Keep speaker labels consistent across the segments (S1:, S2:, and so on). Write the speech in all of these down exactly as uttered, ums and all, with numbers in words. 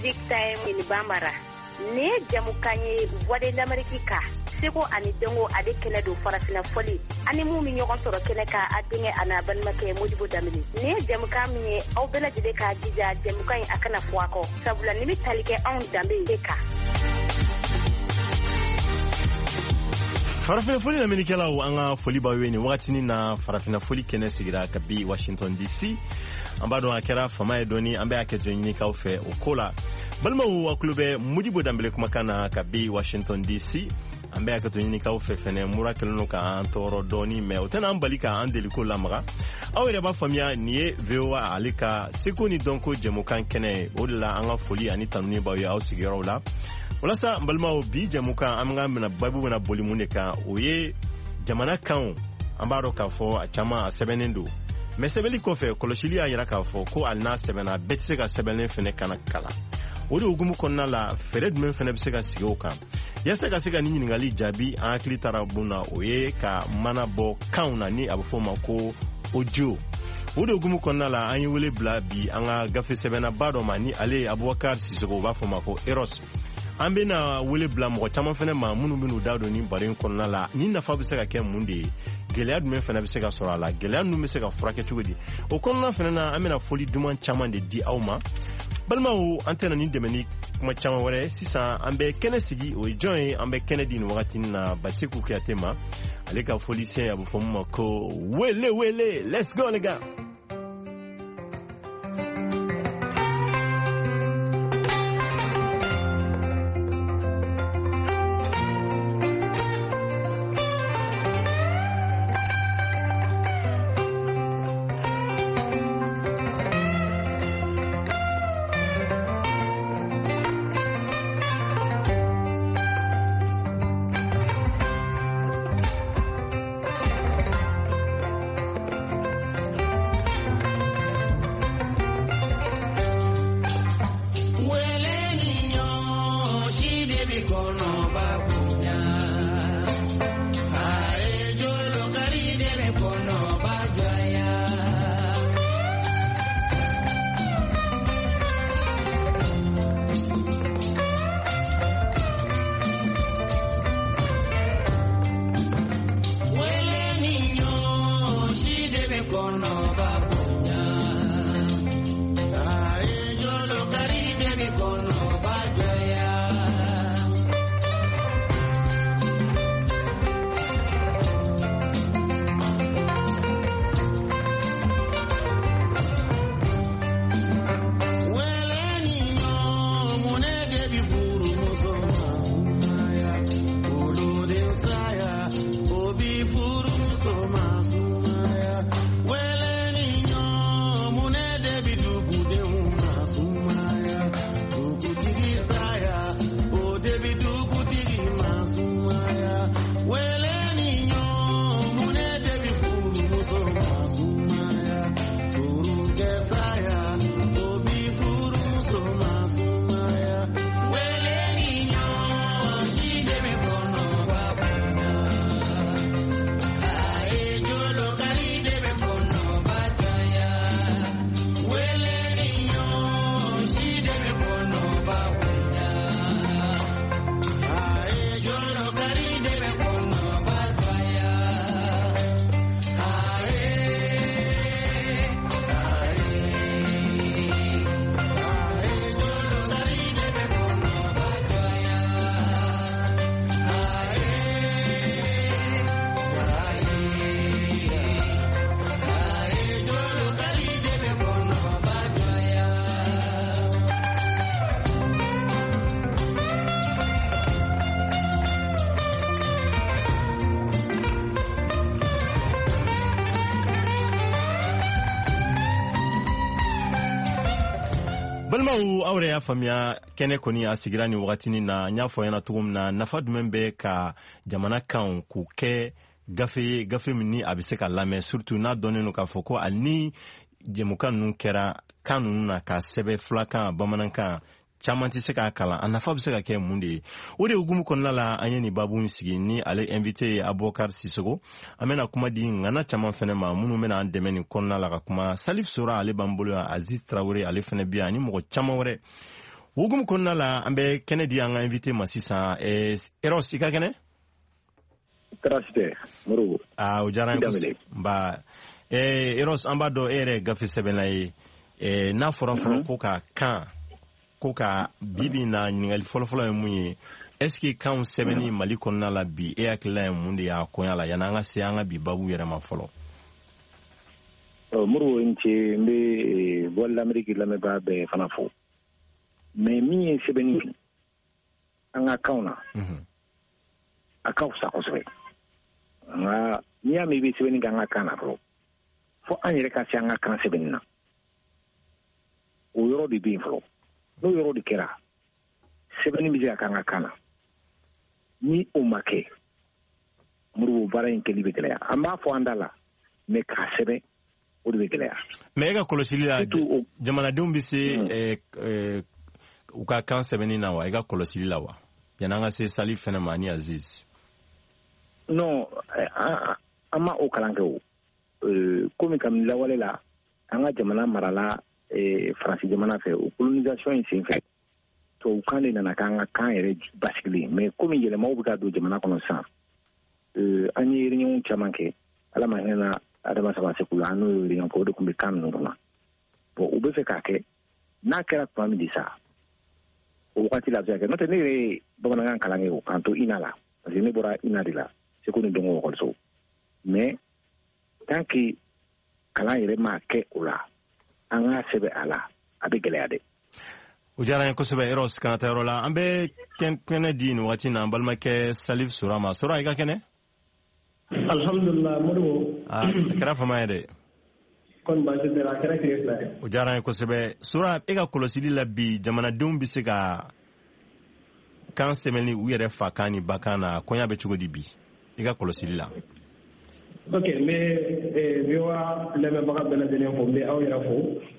S1: music time in Bambara. Ne jamukanye voix d'Amérique ka. Seko ani dongo ade kene do farafina foli. Ani mu mi ñogon soro kene ka adinge ana banmake Modibo Damini. Ne jamuka mi au bela jide ka jija jamukanye akana fuako. Sabula nimi talike on dambe deka.
S2: Farafina foli na menikela u anga foli baweni wakati ni na farafina foli kene sigira kabi Washington D C ambado akera fama edoni ambe akejo nyini ka ufe ukola balma u aklube Modibo Dambele kumakana kabi Washington D C ambe akejo nyini ka ufe fene murakelno ka antoro doni me otena ambalika andeliko lamaga awere ba famia niye vewa alika sekoni donko jemukan kene odla anga foli ani tanuni ba ya usigira wala wala sa mbalma bi jamuka amga mena babu na bolimuneka oye jamana kan ambaro ka fo achama sebenendo mesebeli kofe koloshili ayira ka fo ko alna sebena betse ka sebelen fene kana kala odi ugumu konna la fered men fene bisega sigoka yasa ka sega ninyi ngali jabi akli tarabuna oye ka mana bo kauna ni abufo mako ojo odi ugumu konna la anyi wele blabi anga gafe sebena bado mani ale Abubakar Sisoko ba fo mako Eros ambe na wele bla mo chama fene ma munu binu dado ni barin konna la ni na fa biseka ke munde gelead men fene biseka sora la gelead nu biseka frake chugodi o konna fene na amena foli duman chama de di awma balma o antena ni demeni kuma chama wore sisa ambe kene sigi o join ambe kene din wakati na basiku ke atema aleka foli se ya bufomu ko wele wele let's go les gars. balmaw awre ya famia kene koni asigirani wakati ni na nyafo yana tugum na nafa dumembe ka jamana kan ku ke gafe gafe mini abiseka lame surtout na doneno ka foko alni jemukan nun kera kanun na ka sebe flaka bamananka chamanti seka kala anafa biseka ke munde ode ugumu konna la anyeni babu sigi ni ale invité Abubakar Sisoko amena kuma di ngana chaman fene ma munu mena andemeni konna la kuma Salif Sora ale bambolo Aziz Traoré ale fene bia ni mo chama wore wugum konna la ambe Kennedy anga invité ma sisan e Eros ika kene
S3: Tracité muru
S2: ah ujara ba e Eros ambado ere gafi sebenai e na foro foro ko ka kan ko ka bibi na ngali folo folo mu est-ce que kan sebeni mali konna la bi e akla mundi ya ko yala yana nga se anga bi babu yere ma folo
S3: muru nti mbe bol l'Amérique la me ba be fana fo mais mi sebeni anga kauna mhm akaw sa ko sebe nga ni ya mi bi sebeni anga kana bro fo anyere ka si anga kan sebeni na o yoro di bi flo no yoro di kera sebeni mi ja kan kana ni o make muru bara in keli be kala amba fo andala me ka sebe o de kala
S2: me ga kolosili la jamana dum bi se eh u ka kan sebeni na wa ga kolosili la wa yananga se Salif fena mani Aziz
S3: no ama o kalanke o comme comme la wala la anga jamana marala e France jamana fe o colonisation in sin fait to ukande na kanga kan ere basically mais comme yele mawu ka do jamana kono sa euh ani réunion chamanke ala mahena adama saba se kula anu réunion ko do kumbe kan no na bo ube fe kake na kera kwa mi disa o wakati la zaka no tenere bamana ngan kalange o kanto inala parce que ne bora inadila c'est qu'on est donc au sol mais tant que kala yere ma ke ula anga sebe ala abigeleade
S2: ujara en kosobe Eros kanata rola ambe ken Kennedy no wati na balma ke Salif Surama sura iga kene
S4: alhamdulillah modu
S2: ah kara fama yede
S4: kon ba de la kara kire
S2: ujara en kosobe sura iga kolosili la bi jamana dum bisika kan semeni uyere fakani bakana konya be chugodi bi iga kolosili la
S4: ok mais eh biwa le me baka bela dene fo be aw yara fo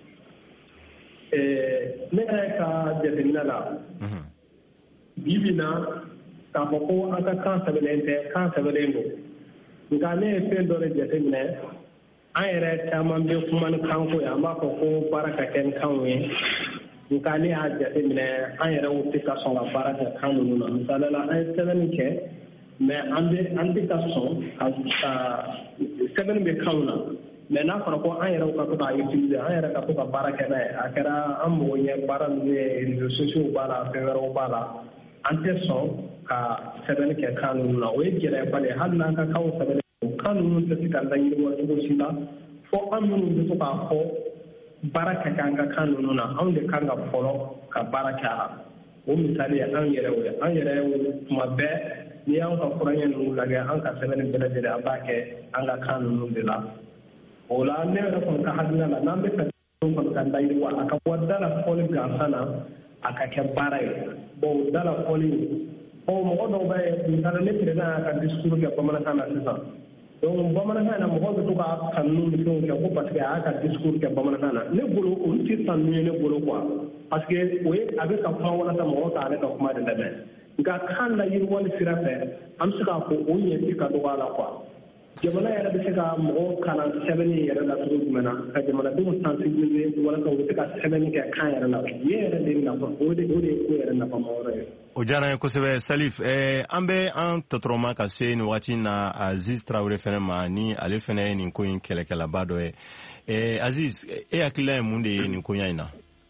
S4: eh ne ka jetina la mhm bibina ka ko aka kan sabelente kan sabelendo ngane fe do re jetina ayere taman be kuman kan ko ya ma ko ko baraka ken kanwe ngane ha jetina ayere wuti ka so la baraka kan no no misala la ay seven ke mais ande ande ka so ka seven be kauna mais na fara ko an yɛrɛ ka to ka utiliser an yɛrɛ ka to ka baara kɛ n'a ye a kɛra an mɔgɔ ɲɛ baara ninnu ye réseaux sociaux b'a la fɛn wɛrɛw b'a la an tɛ sɔn ka sɛbɛnni kɛ kan ninnu na o ye gɛlɛyaba de ye hali n'an ka kanw sɛbɛnni kan ninnu tɛ se ka laɲiniwa cogo si la fo an minnu bɛ to k'a fɔ baara kɛ k'an ka kan ninnu na anw de kan ka fɔlɔ ka baara kɛ a la o misali ye an yɛrɛ ye an yɛrɛ tuma bɛɛ n'i y'an ka kuranɲɛ ninnu lajɛ an ka sɛbɛnni bɛɛ lajɛlen an b'a kɛ an ka kan ninnu de la o la ne yɛrɛ kɔni ka hakilina la n'an bɛ fɛ kɔni ka laɲiniwa a ka bɔ da la fɔli gansan na a ka kɛ baara ye bon da la fɔli ɔ mɔgɔ dɔw bɛ misali ne président y'a ka discours kɛ bamanankan na sisan donc bamanankan na mɔgɔw bɛ to ka kanu ni fɛnw kɛ ko parce que a y'a ka discours kɛ bamanankan na ne bolo olu tɛ sanu ye ne bolo quoi parce que o ye a bɛ ka kuma walasa mɔgɔw t'ale ka kuma de lamɛn nka kan la yiriwali sira fɛ an bɛ se k'a fɔ o ɲɛti ka dɔgɔ a la quoi jamana yɛrɛ bɛ se ka mɔgɔw kalan sɛbɛnni yɛrɛ la cogo jumɛn na ka jamanadenw sensibiliser walasa u bɛ se ka sɛbɛnni kɛ kan yɛrɛ la ye yɛrɛ de nafa o de o de ye ko yɛrɛ nafama yɔrɔ ye.
S2: o diyara n ye kosɛbɛ Salif eh, an bɛ an tɔtɔrɔma ka se nin waati na Aziz Traore fɛnɛ ma ni ale fɛnɛ ye nin ko in kɛlɛkɛlaba dɔ ye eh, Aziz e hakilila ye mun de ye nin koɲa in na.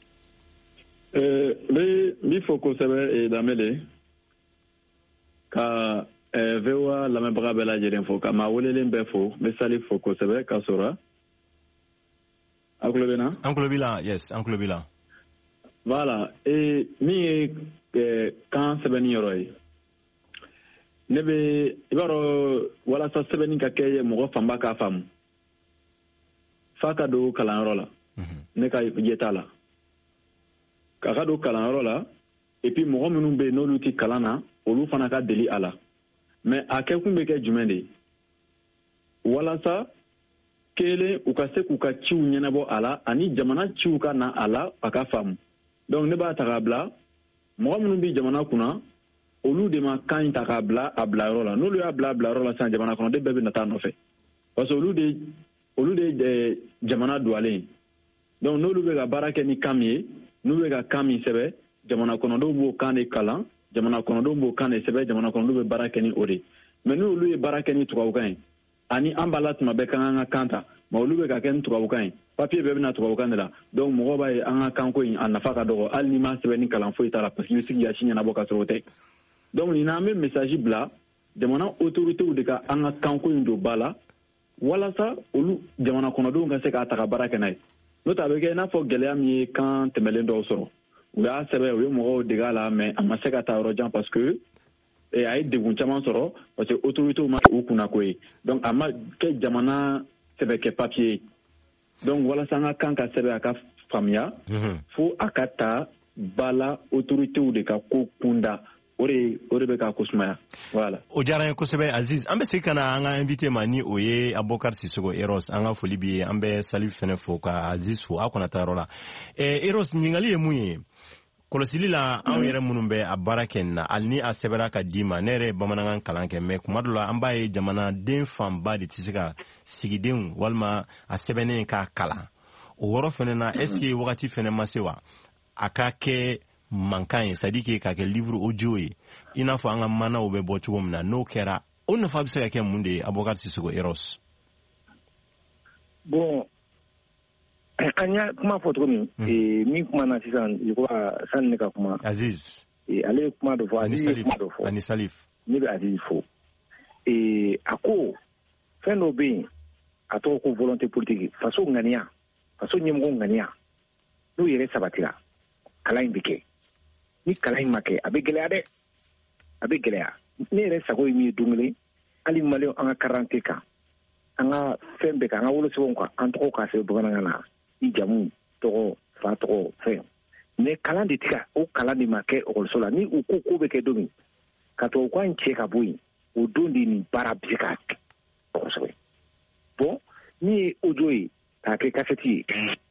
S5: n b'i fɔ kosɛbɛ Danbele ka V O A lamɛnbaga bɛɛ lajɛlen fo ka maa welelen bɛɛ fo n bɛ Salif fo kosɛbɛ ka sɔrɔ a tulo bɛ na.
S2: an tulo b'i la yes an tulo b'i la.
S5: voilà ee min ye kan sɛbɛnni yɔrɔ ye ne bɛ i b'a dɔn walasa sɛbɛnni ka kɛ mɔgɔ fanba k'a faamu f'a ka don kalanyɔrɔ la ne ka jɛ t'a la k'a ka don kalanyɔrɔ la et puis mɔgɔ minnu bɛ yen n'olu tɛ kalan na olu fana ka deli a la mais a kɛkun bɛ kɛ jumɛn de ye walasa kelen u ka se k'u ka ciw ɲɛnabɔ a la ani jamana ciw ka na a la a ka faamu donc ne b'a ta k'a bila mɔgɔ minnu bɛ jamana kunna olu de ma kan in ta k'a bila a bilayɔrɔ la n'olu y'a bila a bilayɔrɔ la sisan jamana kɔnɔden bɛɛ bɛ na taa nɔfɛ parce que olu de olu de ye jamana duwalen donc n'olu bɛ ka baara kɛ ni kan min ye n'u bɛ ka kan min sɛbɛn jamana kɔnɔdenw b'o kan de kalan jamana kɔnɔdenw b'o kan de sɛbɛn jamana kɔnɔdenw bɛ baara kɛ ni o de mais ni olu ye baara kɛ ni tubabukan ye ani an b'a la tuma bɛɛ k'an ka kan ta mais olu bɛ ka kɛ ni tubabukan ye papier bɛɛ bɛna tubabukan de la donc mɔgɔ b'a ye an ka kanko in a nafa ka dɔgɔ hali ni ma sɛbɛn ni kalan foyi t'a la parce que i bɛ sigi yasi ɲɛnabɔ ka sɔrɔ o tɛ donc nin na an bɛ message bila jamana autorités de ka an ka kanko in don ba la walasa olu jamana kɔnɔdenw ka se k'a ta ka baara kɛ n'a ye n'o tɛ a bɛ kɛ i n'a fɔ gɛlɛya min ye kan tɛmɛlen dɔw sɔrɔ u y'a sɛbɛn u ye mɔgɔw dege a la mais a ma se ka taa yɔrɔ jan parce que eh, a ye degun caman sɔrɔ parce que autorités ma kɛ u kunna ko ye donc a ma kɛ jamana sɛbɛn kɛ papier ye donc walasa an ka kan ka sɛbɛn a ka faamuya fo a ka ta ba la autorités de ka ko kunda o de o de bɛ ka ko sumaya voilà
S2: o diyara n ye kosɛbɛ Aziz an bɛ segin ka na an ka invité ma ni o ye Abubakar Sisoko Eros an ka foli b'i ye an bɛ Salif fɛnɛ fo ka Aziz fo a kana taa yɔrɔ la eh, Eros ɲininkali ye mun ye kɔlɔsili la anw yɛrɛ minnu bɛ a baara kɛ nin na hali ni a sɛbɛnna ka d'i ma ne yɛrɛ ye bamanankan kalan kɛ mais kuma dɔ la an b'a ye jamanaden fanba de tɛ se ka sigidenw walima a sɛbɛnnen k'a kalan o yɔrɔ fɛnɛ na est ce que wagati fɛnɛ ma se wa a ka kɛ mankan ye c'est à dire que k'a kɛ livre audio ye i n'a fɔ an ka manaw bɛ bɔ cogo min na n'o kɛra o nafa bɛ se ka kɛ mun de ye Abubakar Sisoko Eros
S3: bon an y'a kuma fɔ cogo min min kuma na sisan je crois sani ne ka kuma
S2: Aziz
S3: ale ye kuma dɔ fɔ Aziz ye kuma dɔ fɔ
S2: ani Salif
S3: ne bɛ Aziz fo a ko fɛn dɔ bɛ yen a tɔgɔ ko volonté politique faso ŋaniya faso ɲɛmɔgɔ ŋaniya n'o yɛrɛ sabatira kalan in bɛ kɛ ni kalan in ma kɛ a bɛ gɛlɛya dɛ a bɛ gɛlɛya ne yɛrɛ sago ye min ye don kelen hali maliyɛnw an ka carte kan an ka fɛn bɛɛ kan an ka wolosɛbɛnw kan an tɔgɔ k'a sɛbɛn bamanankan na i jamu tɔgɔ fa tɔgɔ fɛn mais kalan de tika o kalan de ma kɛ ekɔliso la ni u ko ko bɛ kɛ don min ka tubabukan in cɛ ka bɔ yen o don de nin baara bɛ se ka kɛ kosɛbɛ bon min ye audio ye k'a kɛ kasɛti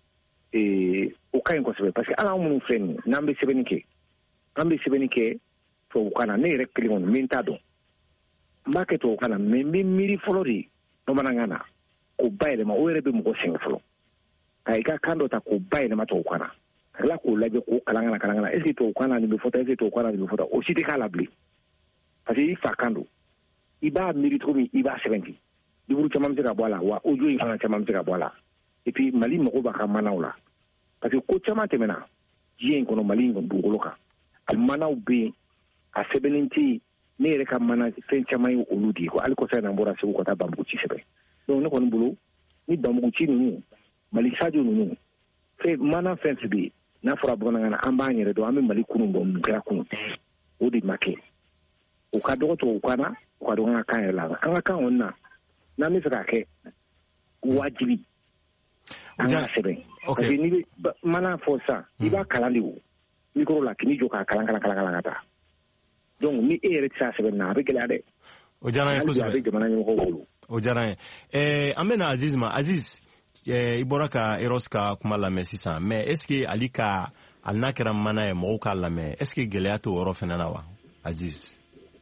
S3: ye o ka ɲi kosɛbɛ parce que hali an minnu filɛ nin n'an bɛ sɛbɛnni kɛ an bɛ sɛbɛnni kɛ tubabukan na ne yɛrɛ kelen kɔni min t'a dɔn n b'a kɛ tubabukan na mais n bɛ miiri fɔlɔ de bamanankan na k'o bayɛlɛma o yɛrɛ bɛ mɔgɔ sɛgɛn fɔlɔ ka i ka kan dɔ ta k'o bayɛlɛma tubabukan na ka tila k'o lajɛ k'o kalan ka na kalan ka na est ce que tubabukan na nin bɛ fɔ tan est ce que tubabukan na nin bɛ fɔ tan o si tɛ k'a la bilen parce que i fa kan don i b'a miiri cogo min i b'a sɛbɛn ten livre caman bɛ se ka bɔ a la wa audio in fana caman bɛ se ka bɔ a la et puis Mali mago b'a ka manaw la parce que ko caman tɛmɛna diɲɛ in kɔnɔ Mali in dugukolo kan a manaw bɛ yen a sɛbɛnnen tɛ yen ne yɛrɛ ka mana fɛn caman ye olu de ye hali kɔfɛ n'an bɔra Segu ka taa Banbugu ci sɛbɛn donc ne kɔni bolo ni Banbugu ci ninnu Mali Sadio ninnu fɛn mana fɛn fɛn bɛ yen n'a fɔra bamanankan na an b'an yɛrɛ dɔn an bɛ Mali kunun dɔn mun kɛra kunun o de ma kɛ o ka dɔgɔ tubabukan na o ka dɔgɔ an ka kan yɛrɛ la an ka kan kɔni na n'an bɛ fɛ k'a kɛ wajibi an ka sɛbɛn parce que n'i bɛ mana fɔ sisan i b'a kalan de o micro la k'i jɔ k'a kalan kalan kalan kalan ka taa donc ni e yɛrɛ tɛ se a sɛbɛn na a bɛ gɛlɛya dɛ
S2: o diyara n ye kosɛbɛ
S3: a bɛ jamana ɲɛmɔgɔw bolo
S2: o diyara n ye ɛɛ an bɛ na Aziz ma Aziz i bɔra ka Eros ka kuma lamɛn sisan mais est ce que ali ka ali n'a kɛra mana ye mɔgɔw k'a lamɛn est ce que gɛlɛya t'o yɔrɔ fɛnɛ na wa Aziz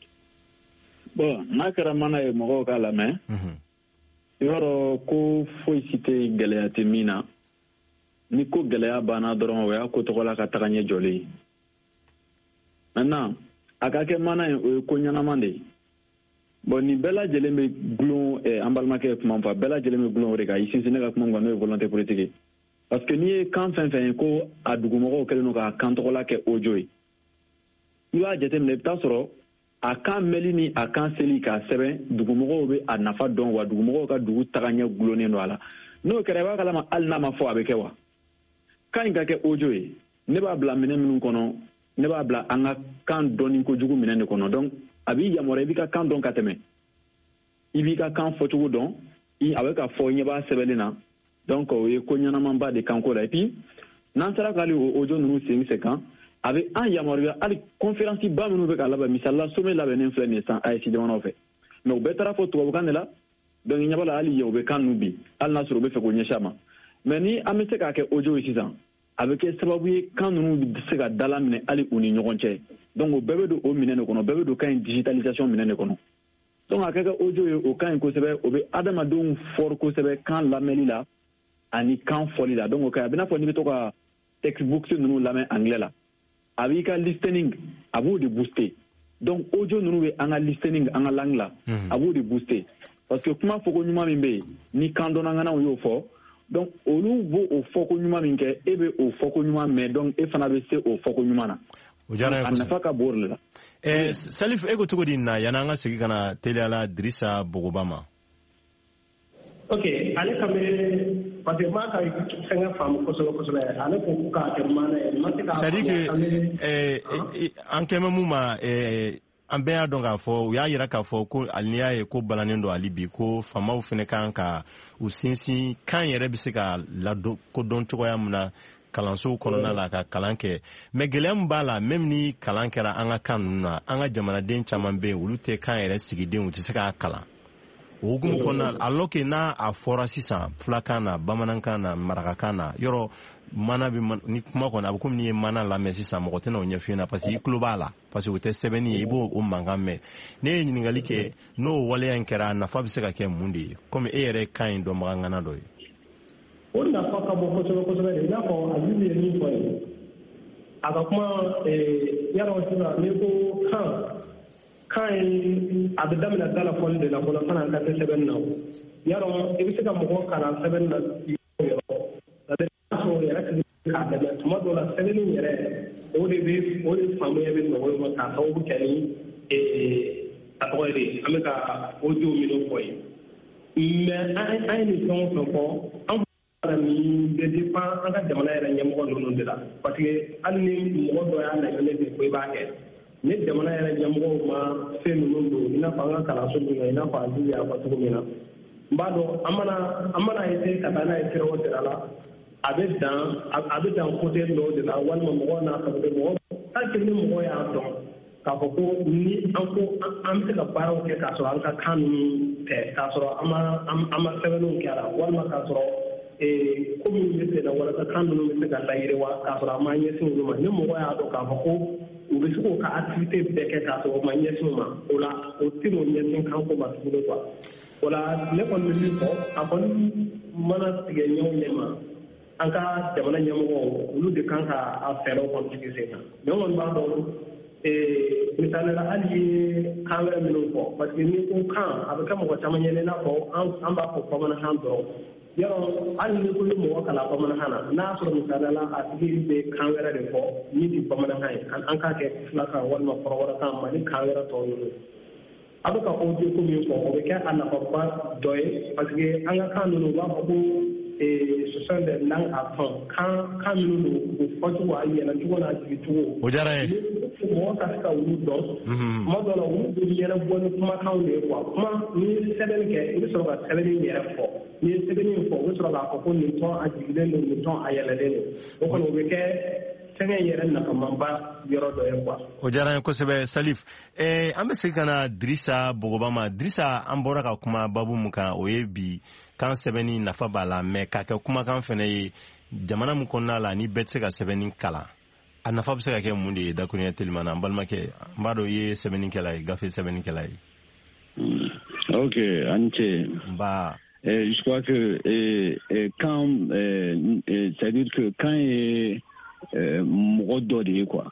S5: bon n'a kɛra mana ye mɔgɔw k'a lamɛn i b'a dɔn ko foyi si tɛ gɛlɛya tɛ min na ni ko gɛlɛya banna dɔrɔn o y'a ko tɔgɔ la ka taga ɲɛ jɔlen ye maintenant a ka kɛ mana ye o ye ko ɲɛnaman de ye bon nin bɛɛ lajɛlen bɛ gulon an balimakɛ ye kuma fɔ bɛɛ lajɛlen bɛ gulon o de kan i sinsin ne ka kuma kan n'o ye volonté politique ye parce que n'i ye kan fɛn fɛn ye ko a dugumɔgɔw kɛlen don k'a kan tɔgɔla kɛ audio ye i b'a jateminɛ i bɛ taa sɔrɔ a kan mɛnli ni a kan seli k'a sɛbɛn dugumɔgɔw bɛ a nafa dɔn wa dugumɔgɔw ka dugu tagaɲɛ gulonnen don a la n'o kɛra i b'a kalama hali n'a ma fɔ a bɛ kɛ wa kan in ka kɛ audio ye ne b'a bila minɛn minnu kɔnɔ ne b'a bila an ka kan dɔnni kojugu minɛn de kɔnɔ donc a b'i yamaruya i b'i ka kan dɔn ka tɛmɛ i b'i ka kan fɔcogo dɔn a bɛ ka fɔ ɲɛ b'a sɛbɛnni na donc o ye ko ɲɛnamanba de kanko la et puis n'an sera k'ale o audio ninnu sen sen kan a bɛ an yamaruya hali conférence ba minnu bɛ ka labɛn misalila sommet labɛnnen filɛ nin ye sisan A E C jamanaw fɛ mais u bɛɛ taara fɔ tubabukan de la donc i ɲɛ b'a la hali yen u bɛ kan ninnu bi hali n'a sɔrɔ u bɛ fɛ k'o ɲɛsin a ma mais ni an bɛ se k'a kɛ audio ye sisan a bɛ kɛ sababu ye kan ninnu bɛ se ka dala minɛ hali u ni ɲɔgɔn cɛ donc o bɛɛ bɛ don o minɛn de kɔnɔ o bɛɛ bɛ don kan in digitalisation minɛn de kɔnɔ donc a ka kɛ audio ye o kan in kosɛbɛ o bɛ adamadenw fɔri kosɛbɛ kan lamɛnni la ani kan fɔli la donc o ka a bɛ n'a fɔ n'i bɛ to ka textbook ninnu lamɛn anglais la a b'i ka listening a b'o de booster donc audio ninnu bɛ an ka listening an ka langue la a b'o de booster parce que kuma fɔko ɲuman min bɛ yen ni kan dɔnnaganaw y'o fɔ donc olu b'o o fɔko ɲuman min kɛ e bɛ o fɔko ɲuman mɛn donc e fana bɛ se o fɔko ɲuman na
S2: o diyara
S5: a nafa ka bon o de la.
S2: Eh, Salif, e ko cogo di na yana an ka segi kana teliyala Dirisa Bogoba ma?
S4: Ok, ale ka bɛ parce que maa ka fɛngɛ faamu kosɛbɛ kosɛbɛ ale ko k'a kɛ mana ye ma se k'a
S2: c'est à dire que an kɛmɛ mun ma an bɛɛ y'a dɔn k'a fɔ u y'a yira k'a fɔ ko ali n'i y'a ye ko balannen don hali bi ko faamaw fana kan ka u sinsin kan yɛrɛ bɛ se ka lakodɔn cogoya min na kalansow kɔnɔna la ka kalan kɛ mais gɛlɛya min b'a la même ni kalan kɛra an ka kan ninnu na an ka jamanaden caman bɛ yen olu tɛ kan yɛrɛ sigidenw u tɛ se k'a kalan o hukumu kɔnɔna la alors que n'a a fɔra sisan fulakan na bamanankan na marakakan na yɔrɔ mana bɛ ni kuma kɔni a bɛ komi n'i ye mana lamɛn sisan mɔgɔ tɛna o ɲɛf'i ɲɛna parce que i tulo b'a la parce que o tɛ sɛbɛnni ye i b'o o mankan mɛn ne ye ɲininkali kɛ n'o waleya in kɛra a nafa bɛ se ka kɛ mun de ye komi e yɛrɛ kan in dɔnbaga ŋana dɔ ye.
S4: o nafa ka bon kosɛbɛ kosɛbɛ de i n'a fɔ a jiri ye min fɔ ye a ka kuma yarɔ sisan n'i ko kan kan ye a bɛ daminɛ da la fɔli de la fɔlɔ fana an ka kɛ sɛbɛnni na yarɔ i bɛ se ka mɔgɔ kalan sɛbɛnni na yɔrɔ c'est-à-dire o yɛrɛ tɛ k'a dɛmɛ tuma dɔw la sɛbɛnni yɛrɛ o de bɛ o de faamuya bɛ nɔgɔya ma k'a sababu kɛ ni a tɔgɔ ye de an bɛ ka audio minnu fɔ ye mais an ye nin fɛn o fɛn fɔ an ni bɛ dépend an ka jamana yɛrɛ ɲɛmɔgɔ ninnu de la parce que hali ni mɔgɔ dɔ y'a laɲini de ko i b'a kɛ ni jamana yɛrɛ ɲɛmɔgɔw ma fɛn ninnu don i n'a fɔ an ka kalanso ninnu i n'a fɔ a jiri y'a fɔ cogo min na n b'a dɔn an mana an mana essayer ka taa n'a ye sira o sira la a bɛ dan a bɛ dan côté dɔw de la walima mɔgɔw n'a sago de mɔgɔ tant que ni mɔgɔ y'a dɔn k'a fɔ ko ni an ko an bɛ se ka baaraw kɛ k'a sɔrɔ an ka kan ninnu tɛ k'a sɔrɔ an ma an ma sɛbɛnniw kɛ a la walima k'a sɔrɔ ko min bɛ se la walasa kan ninnu bɛ se ka layiriwa k'a sɔrɔ a ma ɲɛsin olu ma ni mɔgɔ y'a dɔn k'a fɔ ko u bɛ se k'o ka activité bɛɛ kɛ k'a sɔrɔ o ma ɲɛsin o ma o la o tɛ n'o ɲɛsin kanko ma tuguni quoi o la ne kɔni bɛ min fɔ a kɔni mana tigɛ ɲɛw ɲɛ ma an ka jamana ɲɛmɔgɔw olu de kan ka a fɛɛrɛw kɔni sigi sen kan mais n kɔni b'a dɔn misali la hali ye kan wɛrɛ minnu fɔ parce que ni ko kan a bɛ kɛ mɔgɔ caman ɲɛna i n'a fɔ an b'a fɔ bamanankan dɔrɔn yɔrɔ hali ni ko ye mɔgɔ kalan bamanankan na n'a sɔrɔ misali la a tigi bɛ kan wɛrɛ de fɔ min tɛ bamanankan ye an k'a kɛ filakan walima kɔrɔbɔrɔkan ma ni kan wɛrɛ tɔw ninnu a bɛ ka audio ko min fɔ o bɛ kɛ a nafaba dɔ ye parce que an ka kan ninnu u b'a fɔ ko ce sont des langues à fond kan kan minnu don o fɔcogo a yɛlɛcogo n'a jigicogo
S2: o diyara ye
S4: mɔgɔ ka se ka olu dɔn tuma dɔw la olu bɛ ɲɛnabɔ ni kumakanw de ye quoi kuma n'i ye sɛbɛnni kɛ i bɛ sɔrɔ ka sɛbɛnni yɛrɛ fɔ n'i ye sɛbɛnni fɔ o bɛ sɔrɔ k'a fɔ ko nin tɔn a jigilen don nin tɔn a yɛlɛlen don o kɔni o bɛ kɛ fɛngɛ yɛrɛ nafamanba yɔrɔ dɔ ye quoi.
S2: o diyara n ye kosɛbɛ Salif eh, an bɛ segin ka na Dirisa Bogoba ma Dirisa an bɔra ka kuma babu mun kan o ye bi kan sɛbɛnni nafa b'a la mais k'a kɛ kumakan fana ye jamana min kɔnɔna la ni bɛɛ tɛ se ka sɛbɛnni kalan a nafa bɛ se ka kɛ mun de ye dakuruɲɛ telima na n balimakɛ n b'a dɔn i ye sɛbɛnnikɛla ye gafe sɛbɛnnikɛla ye.
S5: ok ani ce.
S2: nba.
S5: Eh, je crois que eh, eh, quand eh, eh, c'est-à-dire que quand ye eh, mɔgɔ dɔ de ye quoi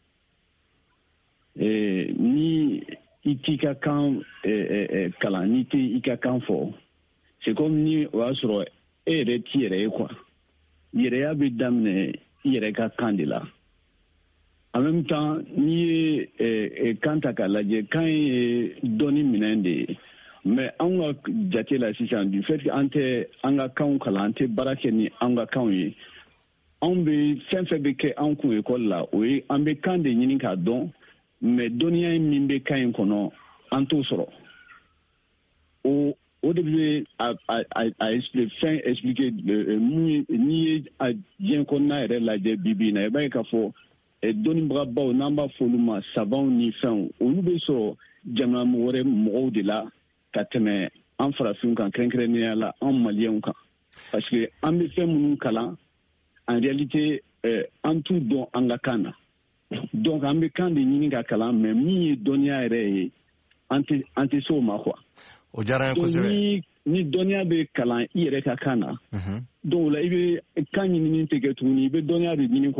S5: eh, ni i t'i ka kan eh, eh, kalan n'i tɛ i ka kan fɔ c'est comme ni o y'a sɔrɔ e yɛrɛ t'i yɛrɛ ye quoi yɛrɛya bɛ daminɛ i yɛrɛ ka kan de la en même temps n'i ye eh, kan ta k'a lajɛ kan ye dɔnni minɛn de ye mais an ka jate la sisan du fait que an tɛ an ka kanw kalan an tɛ baara kɛ ni an ka kanw ye anw bɛ fɛn fɛn bɛ kɛ an kun ekɔli la o ye an bɛ kan de ɲini k'a dɔn mais dɔnniya min bɛ kan in kɔnɔ an t'o sɔrɔ o o de bɛ a a a fɛn expliquer mun n'i ye a diɲɛ kɔnɔna yɛrɛ lajɛ bi bi in na i b'a ye k'a fɔ dɔnnibagabaw n'an b'a fɔ olu ma sabanw ni fɛnw olu bɛ sɔrɔ jamana wɛrɛ mɔgɔw de la ka tɛmɛ an farafinw kan kɛrɛnkɛrɛnnenya la an maliyɛnw kan parce que an bɛ fɛn minnu kalan en réalité an t'u dɔn an ka kan na donc an bɛ kan de ɲini ka kalan mais min ye dɔnniya yɛrɛ ye an tɛ an tɛ se o ma quoi.
S2: o diyara n ye kosɛbɛ.
S5: ni ni dɔnniya bɛ kalan i yɛrɛ ka kan na donc o la i bɛ kan ɲinini tɛ kɛ tuguni i bɛ dɔnniya de ɲini quoi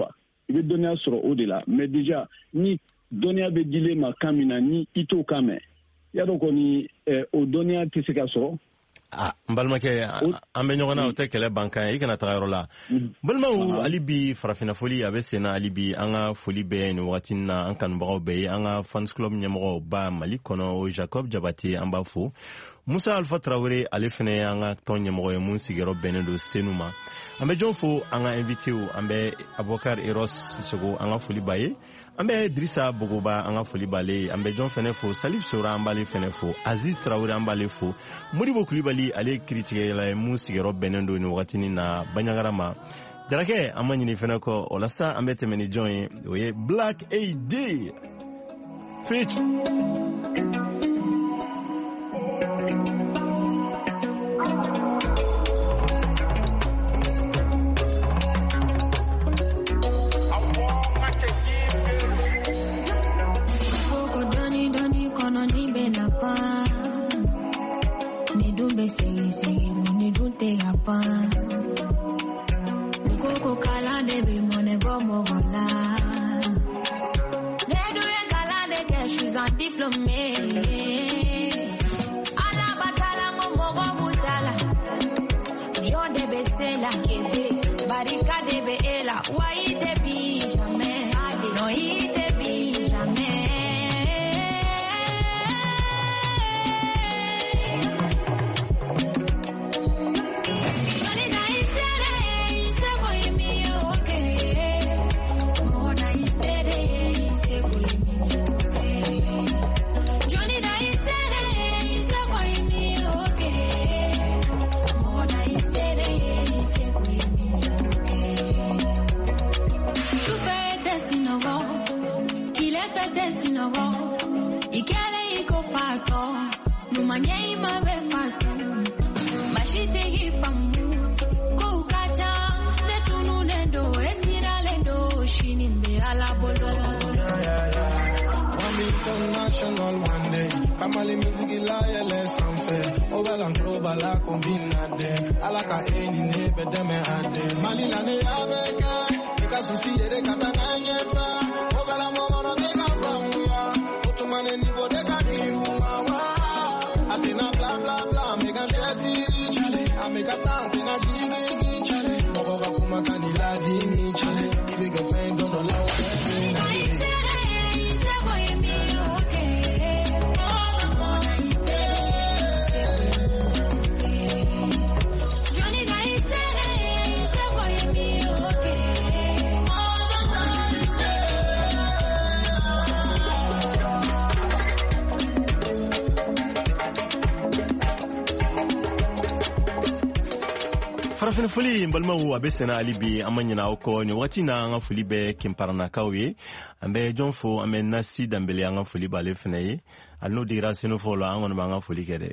S5: i bɛ dɔnniya sɔrɔ o de la mais déjà ni dɔnniya bɛ dilen ma kan min na ni i t'o kan mɛn y'a dɔn kɔni o dɔnniya tɛ se ka sɔrɔ.
S2: Ah, n balimakɛ an bɛ ɲɔgɔn na o tɛ kɛlɛ ban kan i kana taga yɔrɔ la. Balimaw hali bi farafinna foli a bɛ sen na hali bi an ka foli bɛɛ nin wagati na an kanubagaw bɛɛ ye an ka fans club ɲɛmɔgɔw ba Mali kɔnɔ Jacob Jabate an b'a fo. Musa Alpha Traoré ale fana ye an ka tɔn ɲɛmɔgɔ ye mun sigiyɔrɔ bɛnnen don Senu ma. An bɛ jɔn fo an ka invité an bɛ Abubakar Eros Sissogo an ka foli b'a ye. An bɛ Drissa Bogoba an ka foli b'ale an bɛ jɔn fana fo Salif Sora an b'ale fana fo Aziz Traoré an b'ale fo Modibo Kulibali ale kiritigɛla ye mun sigiyɔrɔ bɛnnen don nin wagati na Banɲagara ma. Jarakɛ an ma ɲini fana kɔ o la sa an bɛ tɛmɛ ni jɔn ye o ye Black A D Fitch.
S6: International one day, Kamali music ilaya lesson fair. Over and global la combina de. Alaka eni nebe deme ade. Mali la ne abeka, eka susi ere katana nyefa. Over la moro de kafamuya, otumane nivo de kakiruwa wa. Atina bla bla bla, mega jesi chale. Ameka tante na jigi chale. Moko kafuma kanila dini chale. Ibe gefen dono la
S2: farafin foli balimaw a bɛ sɛnɛ hali bi an ma ɲinɛ aw kɔ nin waati na an ka foli bɛ kinparanakaw ye an bɛ jɔn fo an bɛ Nasi Danbele an ka foli b'ale fana ye ali n'o digira Senufɔw la an kɔni b'an ka foli kɛ dɛ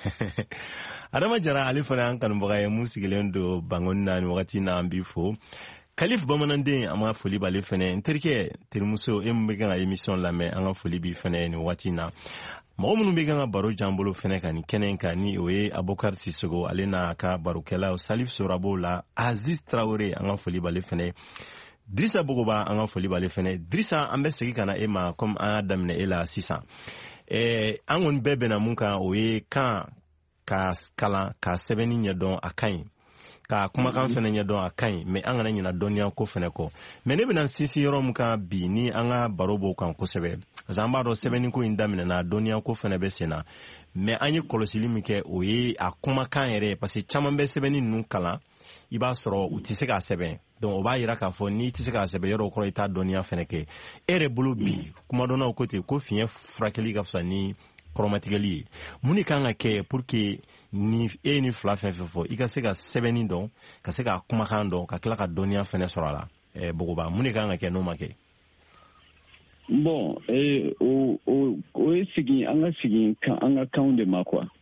S2: Adama Jara ale fana an kanubaga ye mun sigilen don Bangoni na nin waati na an b'i fo Kalif Bamananden an ka foli b'ale fana n terikɛ terimuso e mun bɛ kan ka émission lamɛn an ka foli b'i fana nin waati na mɔgɔ minnu bɛ kan ka baro jan bolo fɛnɛ kan ni kɛnɛ kan ni o ye Abubakar Sissogo ale n'a ka barokɛlaw Salif Sorabo la Aziz Traoré an ka foli b'ale fɛnɛ Drissa Bogoba an ka foli b'ale fɛnɛ Drissa an bɛ segin ka na e ma comme an y'a daminɛ e la sisan ɛɛ an kɔni bɛɛ bɛnna mun kan o ye kan ka kalan ka sɛbɛnni ɲɛdɔn a ka ɲi ka kumakan fɛnɛ ɲɛdɔn a ka ɲi mais an kana ɲina dɔnniya ko fɛnɛ kɔ mais ne bɛna sinsin yɔrɔ mun kan bi ni an ka baro b'o kan kosɛbɛ parce que an b'a dɔn sɛbɛnni ko in daminɛna dɔnniya ko fɛnɛ bɛ sen na mais an ye kɔlɔsili min kɛ o ye a kumakan yɛrɛ parce que caman bɛ sɛbɛnni ninnu kalan i b'a sɔrɔ u tɛ se k'a sɛbɛn donc o b'a yira k'a fɔ n'i tɛ se k'a sɛbɛn yɔrɔ kɔrɔ i t'a dɔnniya fɛnɛ kɛ e yɛrɛ bolo bi kumadɔnnaw ko ten ko fiɲɛ furakɛli ka fisa ni kɔrɔmatigɛli ye mun de kan ka kɛ pour que ni e ni fila fɛn fɛn fɔ i ka se ka sɛbɛnni dɔn ka se ka kumakan dɔn ka tila ka dɔnniya fɛnɛ sɔrɔ a la ɛɛ Bogoba mun de kan ka kɛ n'o ma kɛ
S5: bon eh, o o o ye sigi an ka sigi kan an ka kanw de ma quoi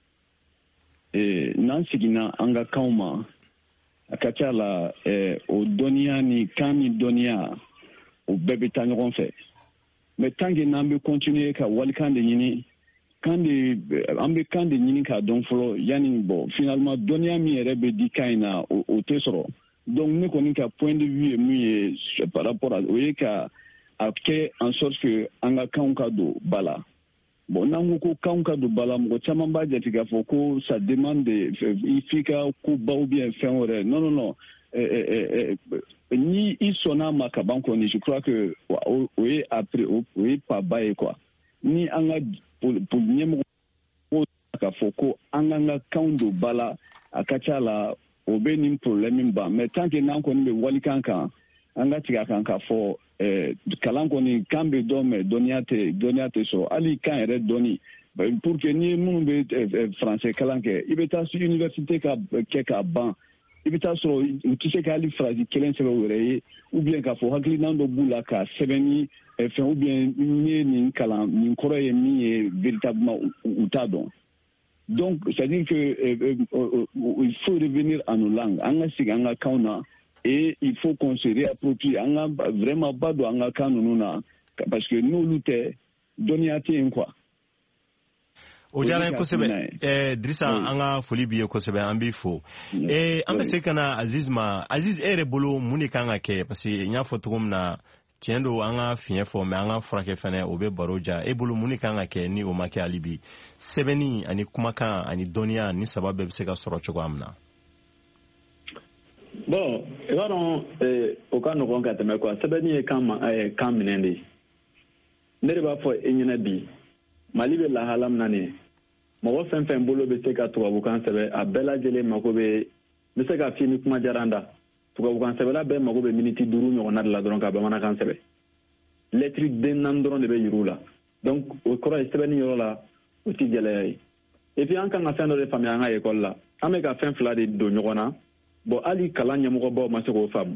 S5: eh, n'an sigina an ka kanw ma a ka ca la eh, o dɔnniya ni kan ni dɔnniya o bɛɛ bɛ taa ɲɔgɔn fɛ mais tant que n'an bɛ continuer ka walikan de ɲini kan de an bɛ kan de ɲini k'a dɔn fɔlɔ yanni bon finalement dɔnniya min yɛrɛ bɛ di kan in na o, o tɛ sɔrɔ donc ne kɔni ka point de vue ye mun ye par rapport à o ye ka a kɛ en sorte que an ka kanw ka don ba la. Bon, n'an ko kanw ka don ba la mɔgɔ caman b'a jate k'a fɔ ko ça demande i f'i ka ko ba ou bien fɛn wɛrɛ. Non non non. Eh, eh, eh, ni i sɔnna ma ka ban kɔni je crois que o ye après o ye pas ba ye quoi. Ni an ka ɲɛmɔgɔ k'a fɔ ko an k'an ka kanw don ba la a ka ca la o bɛ nin problème ban mais tant que n'an kɔni bɛ walikan kan an ka tigɛ a kan k'a fɔ kalan kɔni kan bɛ dɔn mais dɔnniya tɛ dɔnniya tɛ sɔrɔ hali kan yɛrɛ dɔnni pour que ni minnu bɛ français kalan kɛ i bɛ taa université ka kɛ k'a ban i bɛ taa sɔrɔ u tɛ se ka hali farasi kelen sɛbɛn u yɛrɛ ye ou bien k'a fɔ hakilinan dɔ b'u la ka sɛbɛnni fɛn ou bien n ye nin kalan nin kɔrɔ ye min ye véritablement u t'a dɔn. Donc c'est-à-dire que euh, euh, euh, il faut revenir à nos langues an ka sigi an ka kanw na et il faut qu'on se réapproprie an ka vraiment ba don an ka kan ninnu na parce que n'olu tɛ dɔnniya tɛ yen quoi.
S2: O diyara n ye kosɛbɛ eh, Dirisa an ka foli b'i ye kosɛbɛ an b'i fo eh, an bɛ se ka na Aziz ma Aziz e yɛrɛ bolo mun de kan ka kɛ parce que n y'a fɔ cogo min na tiɲɛ don an ka fiɲɛ fɔ mais an ka furakɛ fɛnɛ o bɛ baro ja e bolo mun de kan ka kɛ ni o ma kɛ hali bi sɛbɛnni ani kumakan ani dɔnniya ni saba bɛɛ bɛ se ka sɔrɔ cogoya min na.
S5: Bon i b'a dɔn o ka nɔgɔn ka tɛmɛ quoi sɛbɛnni ye kan kan minɛ de ye ne de b'a fɔ e ɲɛna bi Mali bɛ lahala min na nin ye mɔgɔ fɛn fɛn bolo bɛ se ka tubabukan sɛbɛn a bɛɛ lajɛlen mako bɛ n bɛ se ka f'i ni kuma diyara n da tubabukan sɛbɛnla bɛɛ mako bɛ miniti duuru ɲɔgɔnna de la dɔrɔn ka bamanankan sɛbɛn lettre den naani dɔrɔn de bɛ yir'u la donc o kɔrɔ ye sɛbɛnni yɔrɔ la o tɛ gɛlɛya ye et puis an kan ka fɛn dɔ de faamuya an ka école la an bɛ ka fɛn fila de don ɲɔgɔn na bon hali kalan ɲɛmɔgɔbaw ma se k'o faamu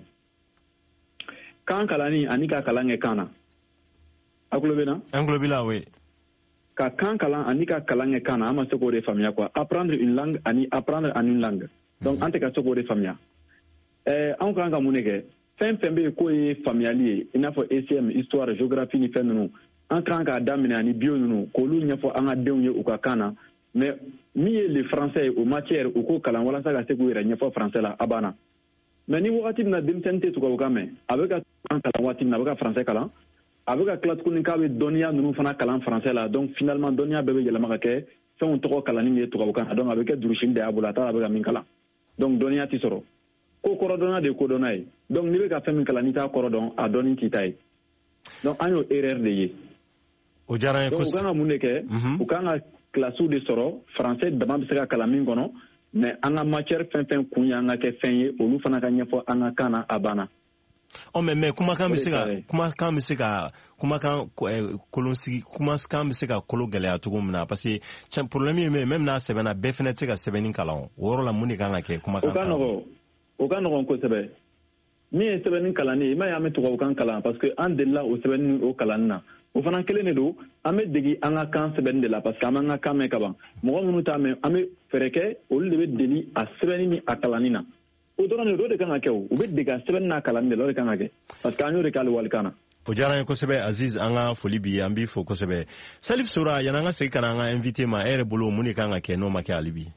S5: kan kalanni ani ka kalan kɛ kan na a tulo bɛ na.
S2: an tulo b'i la oui.
S5: Ka kan kalan ani ka kalan kɛ kan na an ma se k'o de faamuya quoi apprendre une langue ani apprendre en une langue donc an tɛ ka se k'o de faamuya ɛɛ anw kan ka mun de kɛ fɛn fɛn bɛ yen k'o ye faamuyali ye i n'a fɔ E C M histoire géographie ni fɛn ninnu an kan k'a daminɛ ani bio ninnu k'olu ɲɛfɔ an ka denw ye u ka kan na mais min ye le français ye o matière u k'o kalan walasa ka se k'u yɛrɛ ɲɛfɔ français la a banna mais ni wagati min na denmisɛnnin tɛ tubabukan mɛn a bɛ ka kan kalan waati min na a bɛ ka français kalan a bɛ ka tila tuguni k'a bɛ dɔnniya ninnu fana kalan français la donc finalement dɔnniya bɛɛ bɛ yɛlɛma ka kɛ fɛnw tɔgɔ kalanni min ye tubabukan na donc a bɛ kɛ durusini de y'a bolo a t'a la a bɛ ka min kalan donc dɔnniya tɛ sɔrɔ ko kɔrɔdɔnna de ye kodɔnna ye donc n'i bɛ ka fɛn min kalan n'i t'a kɔrɔ dɔn a dɔnni t'i ta ye donc an y'o erreur de ye
S2: o diyara n ye
S5: donc u kan ka mun de kɛ u kan ka kilasiw de sɔrɔ français dama bɛ se ka kalan min kɔnɔ mais an ka matière fɛn fɛn kun ye an ka kɛ fɛn ye olu fana ka ɲɛfɔ an ka kan na a banna.
S2: Oh mais mais kumakan bɛ se ka kumakan bɛ se ka kumakan kolonsigi kumakan bɛ se ka kolo gɛlɛya cogo min na parce que problème ye min même n'a sɛbɛnna bɛɛ fana tɛ se ka sɛbɛnni kalan o yɔrɔ la mun de kan ka kɛ kumakan
S5: kalan. o ka nɔgɔn o ka nɔgɔn kosɛbɛ min ye sɛbɛnni kalanni i m'a ye an bɛ tubabukan kalan parce que an delila o sɛbɛnni o kalanni na o fana kelen de don an bɛ degi an ka kan sɛbɛnni de la parce que an b'an ka kan mɛn ka ban mɔgɔ minnu t'a mɛn an bɛ fɛɛrɛ kɛ olu de bɛ deli a sɛbɛnni ni a kalanni na. O dɔrɔn de o de kan ka kɛ o u bɛ dege sɛbɛnni n'a kalanni de la o de kan ka kɛ parce que an y'o de k'ale walikan na.
S2: O diyara n ye kosɛbɛ Aziz an ka foli b'i ye an b'i fo kosɛbɛ Salif Sora yanni an ka segin ka na an ka invité ma e yɛrɛ bolo mun de kan ka kɛ n'o ma kɛ hali bi.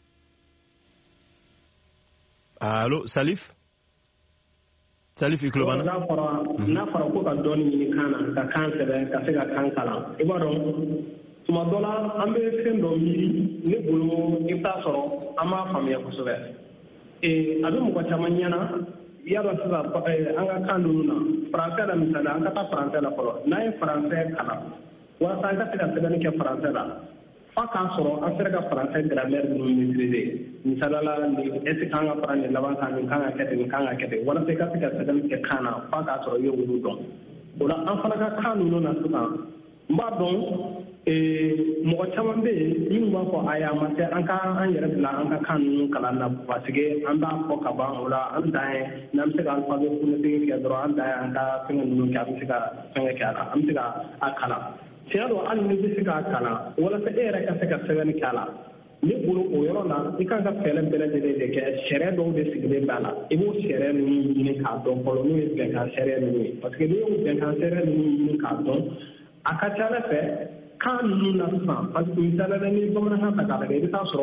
S2: Allo Salif Salif i tulo b'an na.
S4: n'a fɔra n'a fɔra ko ka dɔɔni ɲini kan na ka kan sɛbɛn ka se ka kan kalan i b'a dɔn tuma dɔ la an bɛ fɛn dɔ miiri ne bolo i bɛ taa sɔrɔ an m'a faamuya kosɛbɛ. a bɛ mɔgɔ caman ɲɛna i y'a dɔn sisan an ka kan ninnu na faransɛ la misali an ka taa faransɛ la fɔlɔ n'a ye faransɛ kalan walasa an ka se ka sɛbɛnni kɛ faransɛ la f'a k'a sɔrɔ an sera ka faransɛ grammaire ninnu maîtriser misali la nin est ce que an ka fara nin laban kan nin kan ka kɛ ten nin kan ka kɛ ten walasa i ka se ka sɛbɛnni kɛ kan na f'a k'a sɔrɔ i ye olu dɔn o la an fana ka kan ninnu na sisan n b'a dɔn mɔgɔ caman bɛ yen minnu b'a fɔ a y'a ma se an ka an yɛrɛ bila an ka kan ninnu kalan na parce que an b'a fɔ ka ban o la an dan ye n'an bɛ se ka alphabet phonétique kɛ dɔrɔn an dan ye an ka fɛngɛ ninnu kɛ an bɛ se ka fɛngɛ kɛ a la an bɛ se ka a kalan tiɲɛ don hali ni bɛ se k'a kalan walasa e yɛrɛ ka se ka sɛbɛnni kɛ a la ne bolo o yɔrɔ la i kan ka fɛɛrɛ bɛɛ lajɛlen de kɛ sariya dɔw de sigilen b'a la i b'o sariya ninnu ɲini k'a dɔn fɔlɔ n'o ye bɛnkan sariya ninnu ye parce que n'i y'o bɛnkan sariya ninnu ɲini k'a dɔn a ka ca ala fɛ kan ninnu na sisan parce que misaliya la ni bamanankan ta k'a lajɛ i bɛ taa sɔrɔ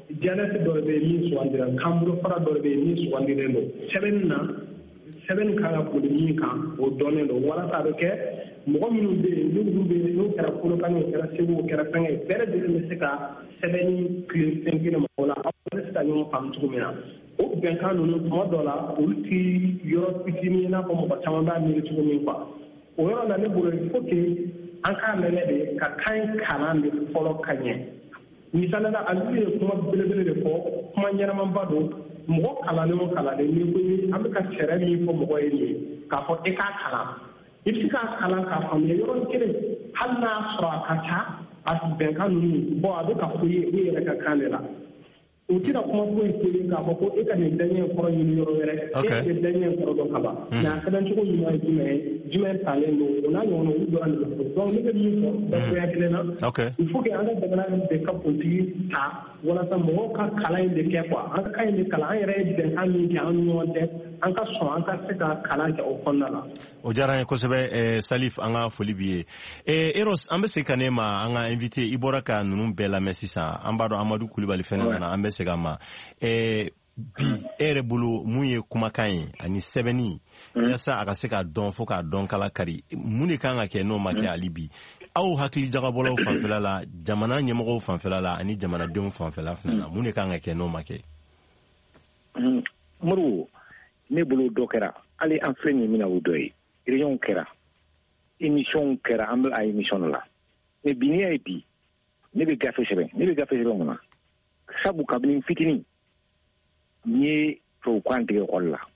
S4: dialect dɔ bɛ min sugandira kanbolo fara dɔ bɛ min sugandilen don sɛbɛnni na sɛbɛnni kan ka boli min kan o dɔnnen don walasa a bɛ kɛ mɔgɔ minnu bɛ yen n'olu bɛ yen n'o kɛra kolokani o kɛra segu o kɛra fɛnkɛ bɛɛ lajɛlen bɛ se ka sɛbɛnni tile fɛn kelen ma o la aw bɛ se ka ɲɔgɔn faamu cogo min na o bɛnkan ninnu tuma dɔ la olu ti yɔrɔ fitinin i n'a fɔ mɔgɔ caman b'a miiri cogo min kuwa o yɔrɔ la ne bolo il faut que an k'a lajɛ de ka kan kalan de fɔlɔ ka ɲɛ misali la Aliyu ye kuma belebele de fɔ kuma ɲɛnamaba don mɔgɔ kalannen o kalannen ni ko an bɛ ka sɛrɛ min fɔ mɔgɔ ye nin k'a fɔ e k'a kalan i bɛ se k'a kalan k'a faamuya yɔrɔ kelen hali n'a sɔrɔ a ka ca a bɛnkan ninnu bɔn a bɛ ka fɔ i ye e yɛrɛ ka kan de la o tɛna kuma fɔ ye kelen k'a fɔ ko e ka nin daɲɛ kɔrɔ ɲini yɔrɔ wɛrɛ e ye daɲɛ kɔrɔ dɔn ka ban mɛ a sɛbɛncogo ɲuman ye jumɛn ye jumɛn talen don o n'a ɲɔgɔnna olu dɔrɔn de bɛ fɔ donc ne bɛ min fɔ dakuya kelen na il faut que an ka jamana de ka politigi ta walasa mɔgɔw ka kalan in de kɛ quoi an ka kan in de kalan an yɛrɛ ye bɛnkan min kɛ an ni ɲɔgɔn cɛ an ka sɔn an ka se ka kalan kɛ o kɔnɔna la.
S2: O diyara n ye kosɛbɛ Salif an ka foli b'i ye Eros an bɛ se ka ne ma an ka invité i bɔra ka ninnu bɛɛ lamɛn sisan an b'a dɔn Amadu Kulibali fɛnɛ nana an bɛ segin a ma bi e yɛrɛ bolo mun ye kumakan ye ani sɛbɛnni yasa a ka se ka dɔn fo k'a dɔn kala kari mun de kan ka kɛ n'o ma kɛ hali bi aw hakili jagabɔlaw fanfɛla la jamana ɲɛmɔgɔw fanfɛla la ani jamanadenw fanfɛla fana la mun de kan ka kɛ n'o ma kɛ.
S3: Moribo ne bolo dɔ kɛra hali an filɛ nin mina o dɔ ye réunion kɛra émission kɛra an bɛ a émission la mais bi n'i y'a ye bi ne bɛ gafe sɛbɛn ne bɛ gafe sɛbɛn mun na sabu kabini fitinin n ye tubabukan tigɛ ekɔli la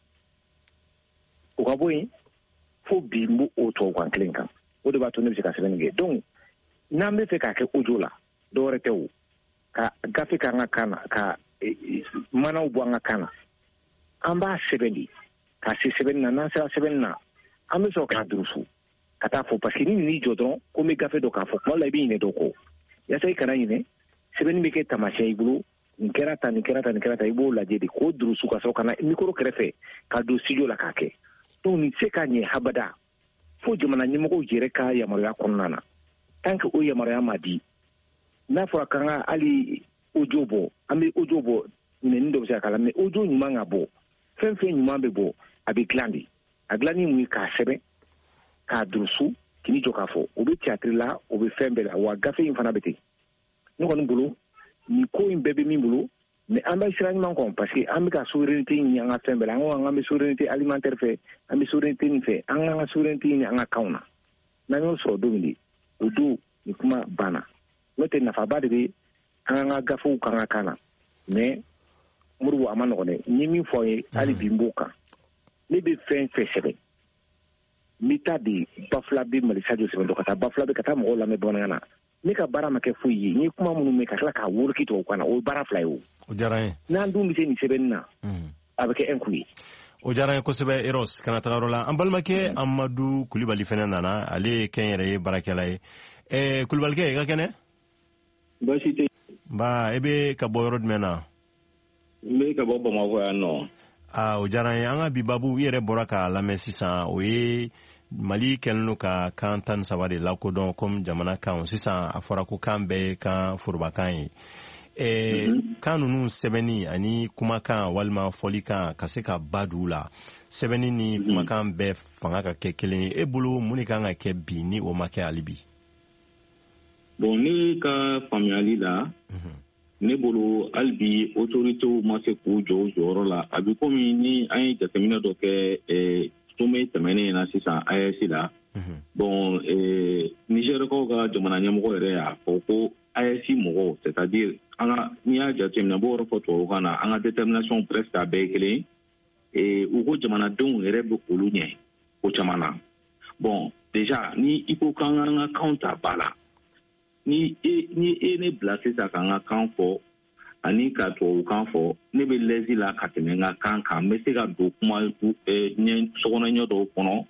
S3: o ka bɔ yen fo bi n b'o tubabukan kelen kan o de b'a to ne bɛ se ka sɛbɛnni kɛ donc n'an bɛ fɛ k'a kɛ audio la dɔwɛrɛ tɛ o ka gafe k'an ka kan na ka manaw bɔ an ka kan na an b'a sɛbɛn de ka se sɛbɛnni na n'an sera sɛbɛnni na an bɛ sɔrɔ k'a durusu ka taa fɔ parce que ni nin jɔ dɔrɔn ko n bɛ gafe dɔ k'a fɔ kuma la i bɛ ɲinɛ dɔ kɔ yasa i kana ɲinɛ sɛbɛnni bɛ kɛ taamasiyɛn i bolo nin kɛra tan nin kɛra tan nin kɛra tan i b'o lajɛ de k'o durusu ka sɔrɔ ka na micro kɛrɛfɛ ka don studio la k'a kɛ donc nin se ka ɲɛ habada fo jamana ɲɛmɔgɔw yɛrɛ ka yamaruya kɔnɔna na tant que o yamaruya ma di n'a fɔra k'an ka hali audio bɔ an bɛ audio bɔ ɲinɛni dɔ bɛ se ka k'a la mais audio ɲuman ka bɔ fɛn fɛn ɲuman bɛ bɔ a bɛ dilan de a dilanni mun ye k'a sɛbɛn k'a durusu k'i jɔ k'a fɔ o bɛ théâtre la o bɛ fɛn bɛɛ la wa gafe in fana bɛ ten ne kɔni bolo nin ko in bɛɛ bɛ min bolo mais an bɛ sira ɲuman kɔn parce que an bɛ ka souveraineté ɲini an ka fɛn bɛɛ la an ko an bɛ souveraineté alimentaire fɛ an bɛ souveraineté nin fɛ an k'an ka souveraineté ɲini an ka kanw na n'an y'o sɔrɔ don min de o don nin kuma banna n'o tɛ nafaba de bɛ an ka gafew kan ka kan na mais Moribo a ma nɔgɔn dɛ n ye min fɔ ye hali bi n b'o kan ne bɛ fɛn fɛn sɛbɛn n bɛ taa de Bafulabe Mali Sadio sɛbɛn dɔ ka taa Bafulabe ka taa mɔgɔw lamɛn bamanankan na ne ka baara ma kɛ foyi ye n ye kuma minnu mɛn ka tila k'a woroki tubabukan na o ye baara fila ye o.
S2: O diyara n ye.
S3: n'an dun bɛ se nin sɛbɛnni na a bɛ kɛ un coup ye.
S2: O diyara n ye kosɛbɛ Eros kana taga yɔrɔ la an balimakɛ Amadu Kulibali fɛnɛ nana ale ye kɛnyɛrɛ ye baarakɛla ye ɛɛ Kulibalikɛ i ka kɛnɛ.
S5: Baasi tɛ.
S2: Ba e bɛ ka bɔ yɔrɔ jumɛn na.
S5: N bɛ ka bɔ Bamakɔ yan nɔ.
S2: Aa o diyara n ye an ka bi babu i yɛrɛ bɔra k'a lamɛn sisan o ye Mali kɛlen don ka kan tan ni saba de lakodɔn comme jamana kan sisan a fɔra ko kan bɛɛ ye kan forobakan ye ɛɛ kan ninnu sɛbɛnni ani kumakan walima fɔlikan ka se ka ba d'u la sɛbɛnni ni kumakan bɛɛ fanga ka kɛ kelen ye e bolo mun de kan ka kɛ bi ni o ma kɛ hali bi.
S5: Bon ne ka faamuyali la ne bolo hali bi autorités ma se k'u jɔ u jɔyɔrɔ la a bɛ komi ni an ye jateminɛ dɔ kɛ ɛɛ sommet tɛmɛnen na sisan A E S la bon Nigérikaw ka jamana ɲɛmɔgɔ yɛrɛ y'a fɔ ko A E S mɔgɔw c'est à dire an ka n'i y'a jateminɛ b'o yɔrɔ fɔ tubabukan na an ka détermination presque a bɛɛ ye kelen ye u ko jamanadenw yɛrɛ bɛ olu ɲɛ ko caman na bon déjà ni i ko k'an k'an ka kan ta ba la ni e ni e ne bila sisan k'an ka kan fɔ ani ka tubabukan fɔ ne bɛ lɛsi la ka tɛmɛ n ka kan kan n bɛ se ka don kuma ɲɛ sokɔnɔ ɲɛ dɔw kɔnɔ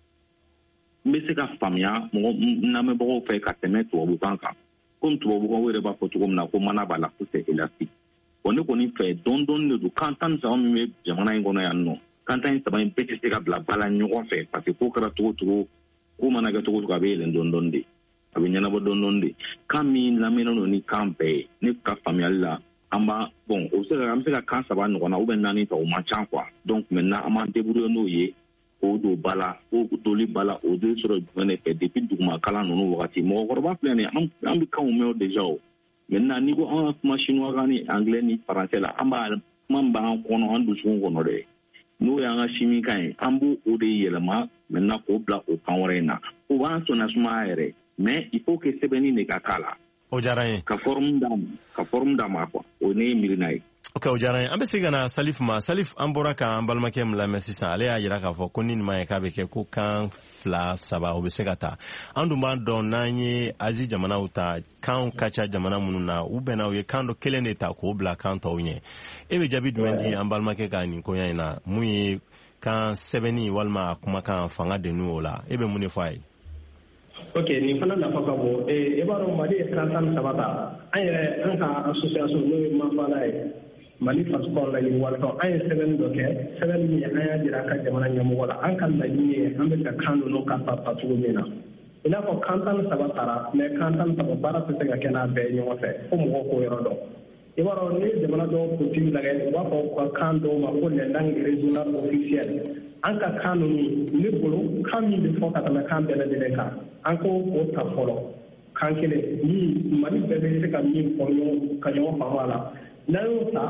S5: n bɛ se ka faamuya mɔgɔ lamɛnbagaw fɛ ka tɛmɛ tubabukan kan komi tubabukan yɛrɛ b'a fɔ cogo min na ko mana b'a la ko c'est élastique bon ne kɔni fɛ dɔɔni dɔɔni de don kan tan ni saba min bɛ jamana in kɔnɔ yan nɔ kan tan ni saba in bɛɛ tɛ se ka bila ba la ɲɔgɔn fɛ parce que ko kɛra cogo o cogo ko mana kɛ cogo o cogo a bɛ yɛlɛn dɔɔni dɔɔni de a bɛ ɲɛnabɔ dɔɔni dɔɔni de kan min lamɛnnen don ni kan bɛɛ ye ne ka faamuyali la
S3: amba bon o se ka am se ka kan saba no na o be nani to ma chan quoi donc maintenant am débrouiller no ye o do bala o doli bala o de soro jumene fait depuis duguma kala no no wakati mo gorba plane am am bi kan o déjà o maintenant niveau en chinois gani anglais ni français la amba mamba en kono en du sun kono de no ya nga chimie kan ambu o de yelama maintenant ko bla o kanwarena o wa so na suma ere mais il faut que sebeni ne kakala
S2: o jaran
S3: ka forme dam ka forme dam quoi o ne mirinai
S2: ok o jaran ambe sigana Salif ma Salif ambora ka ambalma ke mla mesisa ale ya yira ka fo ko nin ma ka be ke ko kan fla saba o be segata andu ma don nanye azi jamana uta kan kacha jamana mununa ubena we kando kelene ta ko bla kan to nye ebe jabi dumendi ambalma ke ka ni ko yana muyi kan sebeni walma kuma kan fanga de nu ola ebe mune fai
S4: ok ni fana nafa ka bon e e b'a dɔn mali ye kan tan saba ta an yɛrɛ an ka association n'o ye mafala ye mali fasikɔrɔ la ɲini walitɔ an ye sɛbɛnni dɔ kɛ sɛbɛnni min an y'a jira an ka jamana ɲɛmɔgɔ la an ka laɲini ye an bɛ ka kan ninnu ka ta ta cogo min na i n'a fɔ kan tan saba tara mɛ kan tan saba baara tɛ se ka kɛ n'a bɛɛ ɲɔgɔn fɛ fo mɔgɔw k'o yɔrɔ dɔn i b'a dɔn ni jamana dɔw politiki lajɛ u b'a fɔ ka kan dɔw ma ko les langues régionales officielles an ka kan ninnu ne bolo kan min bɛ fɔ ka tɛmɛ kan bɛɛ lajɛlen kan an ko o ta fɔlɔ kan kelen min mali bɛɛ bɛ se ka min fɔ ɲɔgɔn ka ɲɔgɔn faamu a la n'an y'o ta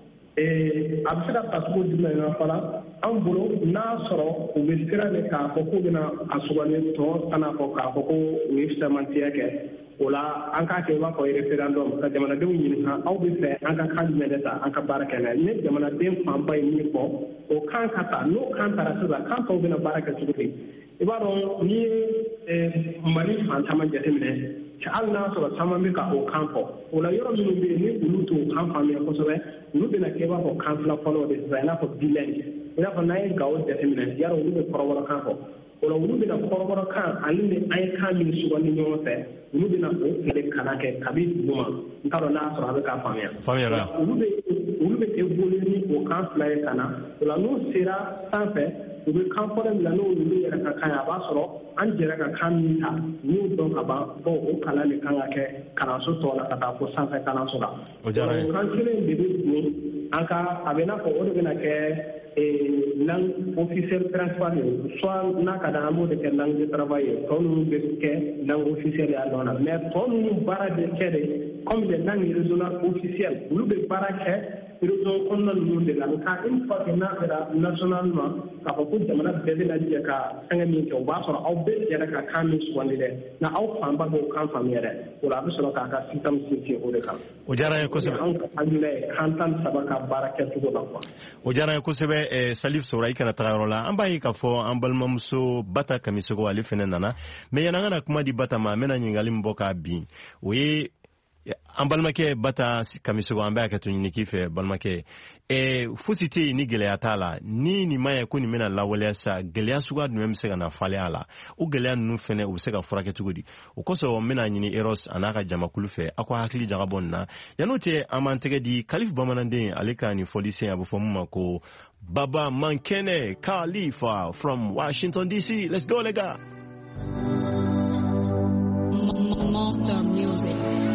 S4: ee a bɛ se ka ta cogo jumɛn na fana an bolo n'a sɔrɔ u bɛ sira de k'a fɔ k'u bɛna a sugandi tɔ kana fɔ k'a fɔ ko u ye sɛmantiya kɛ o la an k'a kɛ i b'a fɔ référendum ka jamanadenw ɲininka aw bɛ fɛ an ka kan jumɛn de ta an ka baara kɛ n'a ye ni jamanaden fanba ye min fɔ o kan ka ta n'o kan tara sisan kan tɔw bɛna baara kɛ cogo di i b'a dɔn n'i ye mali fan caman jateminɛ hali n'a sɔrɔ caman bɛ ka o kan fɔ o la yɔrɔ minnu bɛ yen ni olu t'o kan faamuya kosɛbɛ olu bɛna kɛ i b'a fɔ kan fila fɔlɔ de sisan i n'a fɔ bilingue i n'a fɔ n'an ye gawo jateminɛ yarɔ olu bɛ kɔrɔbɔrɔ kan fɔ o la olu bɛna kɔrɔbɔrɔ kan ani ni an ye kan min sugandi ɲɔgɔn fɛ olu bɛna o fɛnɛ kalan kɛ kabi dugu ma n t'a dɔn n'a sɔrɔ a bɛ k'a faamuya olu bɛ olu bɛ évoluer ni o kan fila ye ka na o la n'u sera sanfɛ u bɛ kan fɔlɔ min na n'o olu yɛrɛ ka kan ye a b'a sɔrɔ an jɛra ka kan min ta n'u dɔn ka ban bon o kalan de kan ka kɛ kalanso tɔ la ka taa fo sanfɛ kalanso la o kan kelen de bɛ don an ka a bɛ n'a fɔ o de bɛna kɛ langue officielle principale ye soit n'a ka d'an an b'o de kɛ langue de travail ye tɔ ninnu bɛ kɛ langue officielle ye a nɔ na mais tɔ ninnu baara de kɛ de comme les langues régionales officielles olu bɛ baara kɛ région kɔnɔna ninnu de la nka une fois que n'a kɛra nationalement k'a fɔ ko jamana bɛɛ bɛna jɛ ka fɛngɛ min kɛ o b'a sɔrɔ aw bɛɛ jɛra ka kan min sugandi dɛ nka aw fanba b'o kan faamuya dɛ o la a bɛ sɔrɔ k'a ka système sinsin o de kan.
S2: o diyara n ye kosɛbɛ.
S4: an ka hakilina ye kan tan saba ka baara kɛcogo la quoi.
S2: o diyara n ye kosɛbɛ Salif Sora i kana taga yɔrɔ la an b'a ye k'a fɔ an balimamuso Bata Kamisogo ale fɛnɛ nana mais yanni an kana kuma di Bata ma an bɛna ɲininkali min bɔ k'a bin o ye an balimakɛ Bata Kamisogo an bɛ hakɛto ɲini k'i fɛ balimakɛ ɛɛ fosi tɛ yen ni gɛlɛya t'a la ni nin ma ye ko nin bɛna lawaleya sa gɛlɛya suguya jumɛn bɛ se ka na falen a la o gɛlɛya ninnu fɛnɛ u bɛ se ka furakɛ cogo di o kosɔn n bɛna ɲini Eros a n'a ka jamakulu fɛ aw ka hakili jagabɔ nin na yan'o cɛ an b'an tɛgɛ di Kalifu Bamananden ale ka nin fɔli sen a bɛ fɔ mun ma ko Baba Mankene Khalifa from Washington D C. Let's go, lega.
S7: Monster music.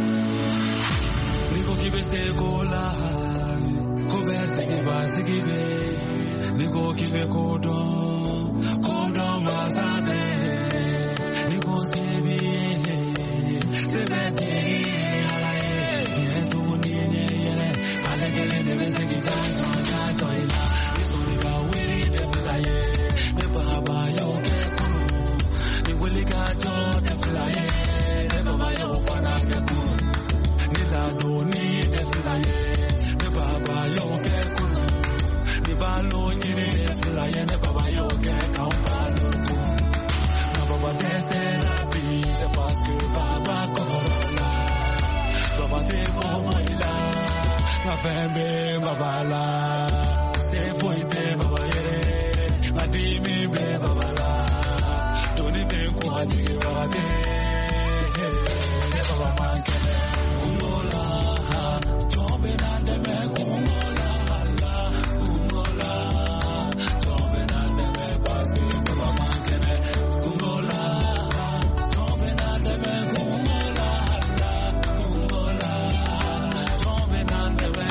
S6: Niko kibese gola, kobe tiki ba tiki be. Niko kibe kodo, kodo masade. Niko sebi, sebeti alaye. Yetu ni yele, alegele nebe seki kanto kanto ila. Nisonika wili defilaye, ne baba yo ke kunu. Ni wili kato defilaye, ne baba yo fana ke kunu. Ni lado ni defilaye, ne baba yo ke kunu. Ni balo nyini defilaye, ne baba yo ke kampalo kunu. Na baba dese la bi, c'est parce que baba corona. Baba te fomoila, na fembe baba la. Se foite baba yere, adimi be baba la. Doni be kwa jige baba de, ne baba mankene. Kungola, tombe nande me kungola, kungola, tombe nande me paske baba mankene. Kungola, tombe nande me kungola, kungola, tombe nande me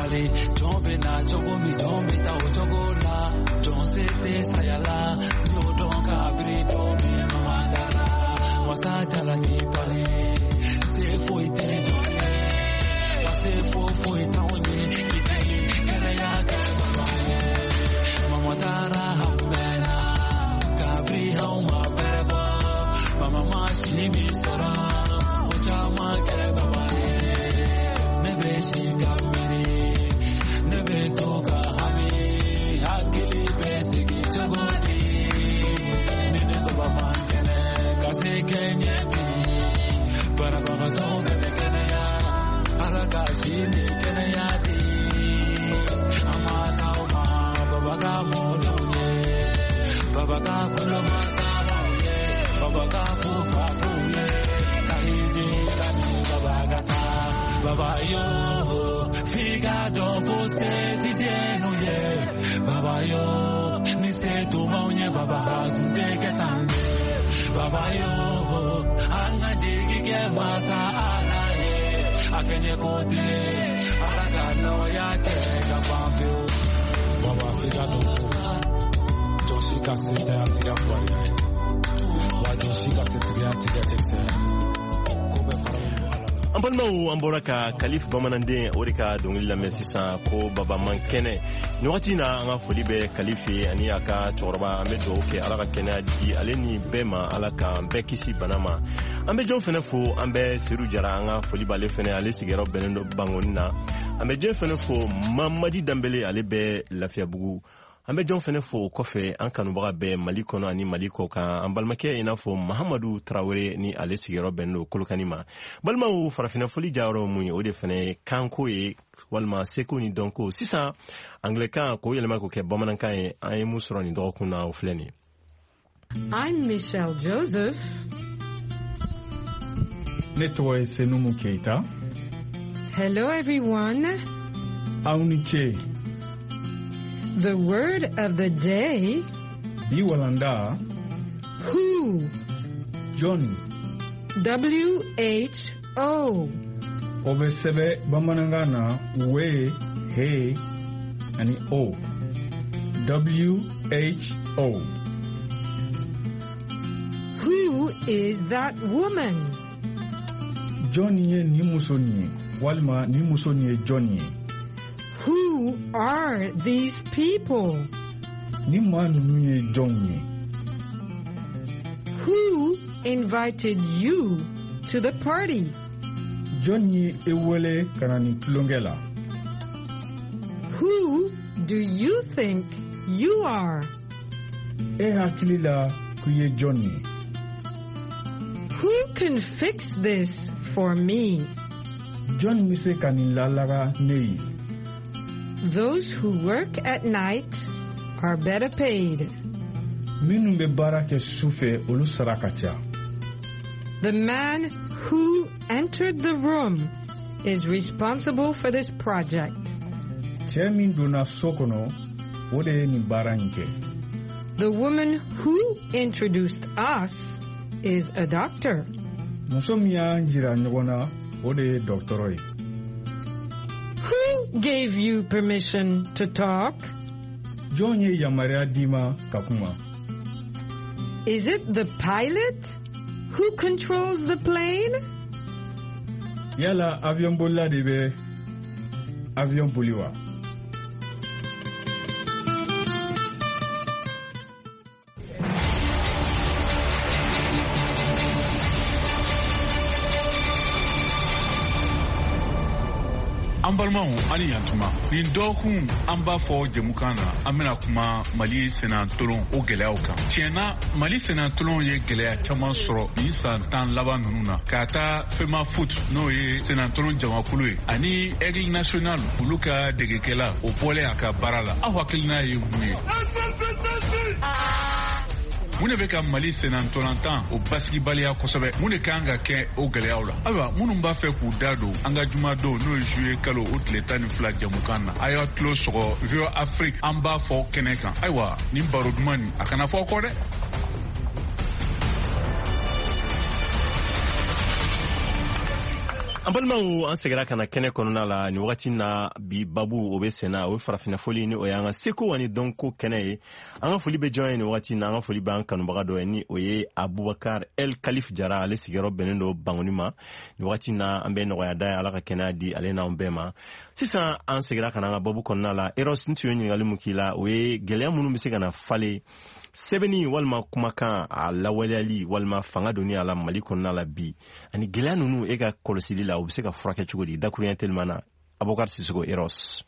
S8: pare John bena jogo mi don beta o jogo la John se te sayala no don kabri do mi mamandara wasa tala ni pare se foi te jole wase fo foi taone kiteli kana ya ka mamandara hambena kabri hauma perba mama mashimi sora ochama kereba She got me, never took a hobby. I kill it, basically, to go deep. Never go back, cause they can't get me. But I'm gonna go back again. Arakashi, Kenayati. Amasama, Babaga Modoye. Babaga Pulamasama, Babaga Fufa Fuye. Kahiji, Sami, Babagata. Baba yo, figa dopo se ti deno ye. Baba yo, ni se tu maunye baba kunte ketande. Baba yo, anga digi ke masa ana ye. Akenye kote, alaga no ya ke kapampe. Baba figa dopo, Joshika se te antiga kwari. Wa Joshika se te antiga tekse.
S2: An balimaw an bɔra ka Kalif bamananden o de ka dɔnkili lamɛn sisan ko Baba Mankɛnɛ ni wagati na an ka foli bɛ Kalif ye ani a ka cɛkɔrɔba an bɛ dugawu kɛ Ala ka kɛnɛya di ale ni bɛɛ ma Ala k'an bɛɛ kisi bana ma an bɛ jɔn fɛnɛ fo an bɛ Seru Jara an ka foli b'ale fɛnɛ ale sigiyɔrɔ bɛnnen dɔ Bangoni na an bɛ jɔn fɛnɛ fo Mamadi Danbele ale bɛ Lafiyabugu an bɛ jɔn fɛnɛ fo kɔfɛ an kanubaga bɛɛ Mali kɔnɔ ani Mali kɔ kan an balimakɛ i n'a fɔ Mahamadu Tarawele ni ale sigiyɔrɔ bɛnnen don Kolokani ma balimaw farafinna foli jayɔrɔ mun ye o de fɛnɛ ye kanko ye walima seko ni dɔnko sisan anglɛkan k'o yɛlɛma k'o kɛ bamanankan ye an ye mun sɔrɔ nin dɔgɔkun na o filɛ nin
S9: I'm Michelle Joseph.
S10: Ne tɔgɔ ye Senumu Keita.
S9: Hello everyone.
S10: Aw ni ce.
S9: The word of the day.
S10: Bi walanda.
S9: Who.
S10: Johnny.
S9: W H O.
S10: O bɛ sɛbɛ bamanankan na we, he, ani o. W H O.
S9: Who is that woman?
S10: Johnny ye ni muso ni ye walima ni muso ni ye Johnny ye.
S9: Who are these people?
S10: Ni maa ninnu ye jɔnw ye?
S9: Who invited you to the party?
S10: Jɔn ye e wele ka na nin tulonkɛ la?
S9: Who do you think you are?
S10: E hakili la k'u ye jɔn ye?
S9: Who can fix this for me?
S10: Jɔn bɛ se ka nin lalaga ne ye?
S9: Those who work at night are better paid.
S10: Minnu bɛ baara kɛ su fɛ olu sara ka ca.
S9: The man who entered the room is responsible for this project.
S10: Cɛ min donna so kɔnɔ o de ye nin baara in kɛ.
S9: The woman who introduced us is a doctor.
S10: Muso min y'an jira ɲɔgɔn na o de ye dɔgɔtɔrɔ ye.
S9: Who gave you permission to talk?
S10: Jɔn ye yamaruya di ma ka kuma?
S9: Is it the pilot who controls the plane?
S10: Yala avion bolila de bɛ avion boli wa?
S11: An balimaw ani yantuma nin dɔgɔkun an b'a fɔ jɛmukan na an bɛna kuma Mali senatolon o gɛlɛyaw kan. Tiɲɛna Mali senatolon ye gɛlɛya caman sɔrɔ nin san tan laban ninnu na ka taa FEMA foot n'o ye senatolon jamakulu ye ani Aigle national olu ka degekɛla o bɔlen a ka baara la. Aw hakilina ye mun ye? Mun de bɛ ka Mali senatolantan o basigibaliya kosɛbɛ mun de kan ka kɛ o gɛlɛyaw la? Ayiwa minnu b'a fɛ k'u da don an ka jumadon n'o ye juillet kalo o tile tan ni fila jamukan na a y'a tulo sɔgɔ V O A Afrique an b'a fɔ kɛnɛ kan. Ayiwa nin baro duman nin a kana fɔ kɔ dɛ.
S2: an balimaw an segira kana kɛnɛ kɔnɔna la ni wagati na bi babu o be sena o farafina foli ni o y'an ka seko ani dɔnko kɛnɛ ye an ka foli be jɔn ye ni wagati na an ka foli b'an kanubaga dɔ ye ni o ye Abubakar El Kalif Jara ale sigiyɔrɔ bɛnnen do Bangoni ma ni wagati na an bɛ nɔgɔya da ye ala ka kɛnɛya di ale n'anw bɛɛ ma sisan an segira kana an ka babu kɔnɔna la Eros n tun ye ɲininkali mun k'i la o ye gwɛlɛya minnu be se ka na falen sɛbɛnni walima kumakan a lawaleyali walima fanga doni a la Mali kɔnɔna la bi ani gwɛlɛya ninnu e ka kɔlɔsili la o be se ka furakɛ cogo di dakuruɲɛ teliman na Abubakar Sisoko Eros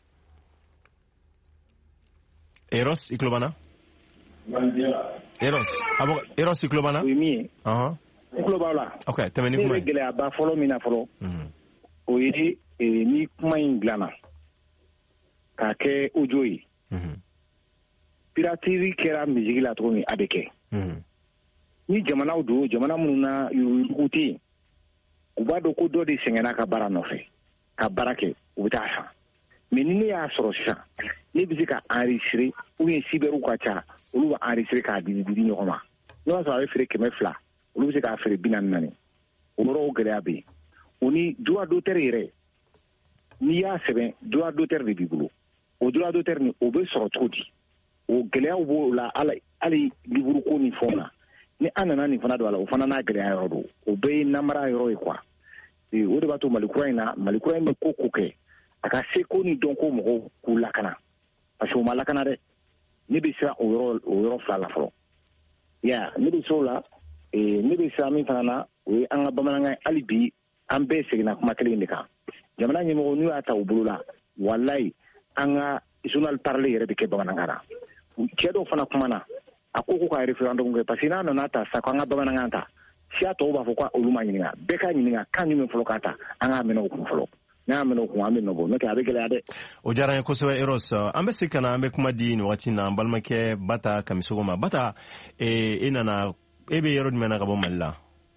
S2: Eros i tulo b'an na Eros abo Eros i tulo b'an na
S3: oui mi
S2: aha
S3: i tulo b'aw la
S2: okay tɛmɛ ni kuma
S3: ye gwɛlɛya ba fɔlɔ min na fɔlɔ o ye ni kuma in dilanna k'a kɛ audio ye piratiri kɛra musique la cogo min a bɛ kɛ ni jamanaw don jamana minnu na yurugu tɛ yen u b'a dɔn ko dɔ de sɛgɛnna ka baara nɔfɛ ka baara kɛ u bɛ taa san mais ni ne y'a sɔrɔ sisan ne bɛ se ka enregistrer ou bien cyber ka ca olu b'a enregistrer k'a di di ɲɔgɔn ma n'o y'a sɔrɔ a bɛ feere kɛmɛ fila olu bɛ se k'a feere bi naani naani o yɔrɔ gɛlɛya bɛ yen o ni droit d'auteur yɛrɛ n'i y'a sɛbɛn droit d'auteur de b'i bolo o droit d'auteur ni o bɛ sɔrɔ cogo di o gɛlɛyaw b'o la hali livre ko ni fɛnw na ni an nana nin fana don a la o fana n'a gɛlɛya yɔrɔ don o bɛɛ ye namara yɔrɔ ye quoi o de b'a to malikura in na malikura in bɛ ko ko kɛ a ka se ko ni dɔn ko mɔgɔw k'u lakana parce que o ma lakana dɛ ne bɛ siran o yɔrɔ o yɔrɔ fila la fɔlɔ ya ne bɛ se o la ne bɛ siran min fana na o ye an ka bamanankan hali bi an bɛɛ seginna kuma kelen de kan jamana ɲɛmɔgɔ n'u y'a ta u bolo la walayi an ka journal parler yɛrɛ bɛ kɛ bamanankan na cɛ dɔw fana kuma na a ko ko ka référendum kɛ parce que n'a nana ta sa ko an ka bamanankan ta siya tɔw b'a fɔ ko olu ma ɲininka bɛɛ ka ɲininka kan jumɛn fɔlɔ k'a ta an k'a minɛ o kun fɔlɔ n'a minɛ o kun an bɛ nɔbɔ n'o tɛ a bɛ gɛlɛya dɛ
S2: o diyara n ye kosɛbɛ Eros an bɛ se ka na an bɛ kuma di nin wagati na an balimakɛ Bata Kamisogo ma Bata e nana e bɛ yɔrɔ jumɛn na ka bɔ Mali la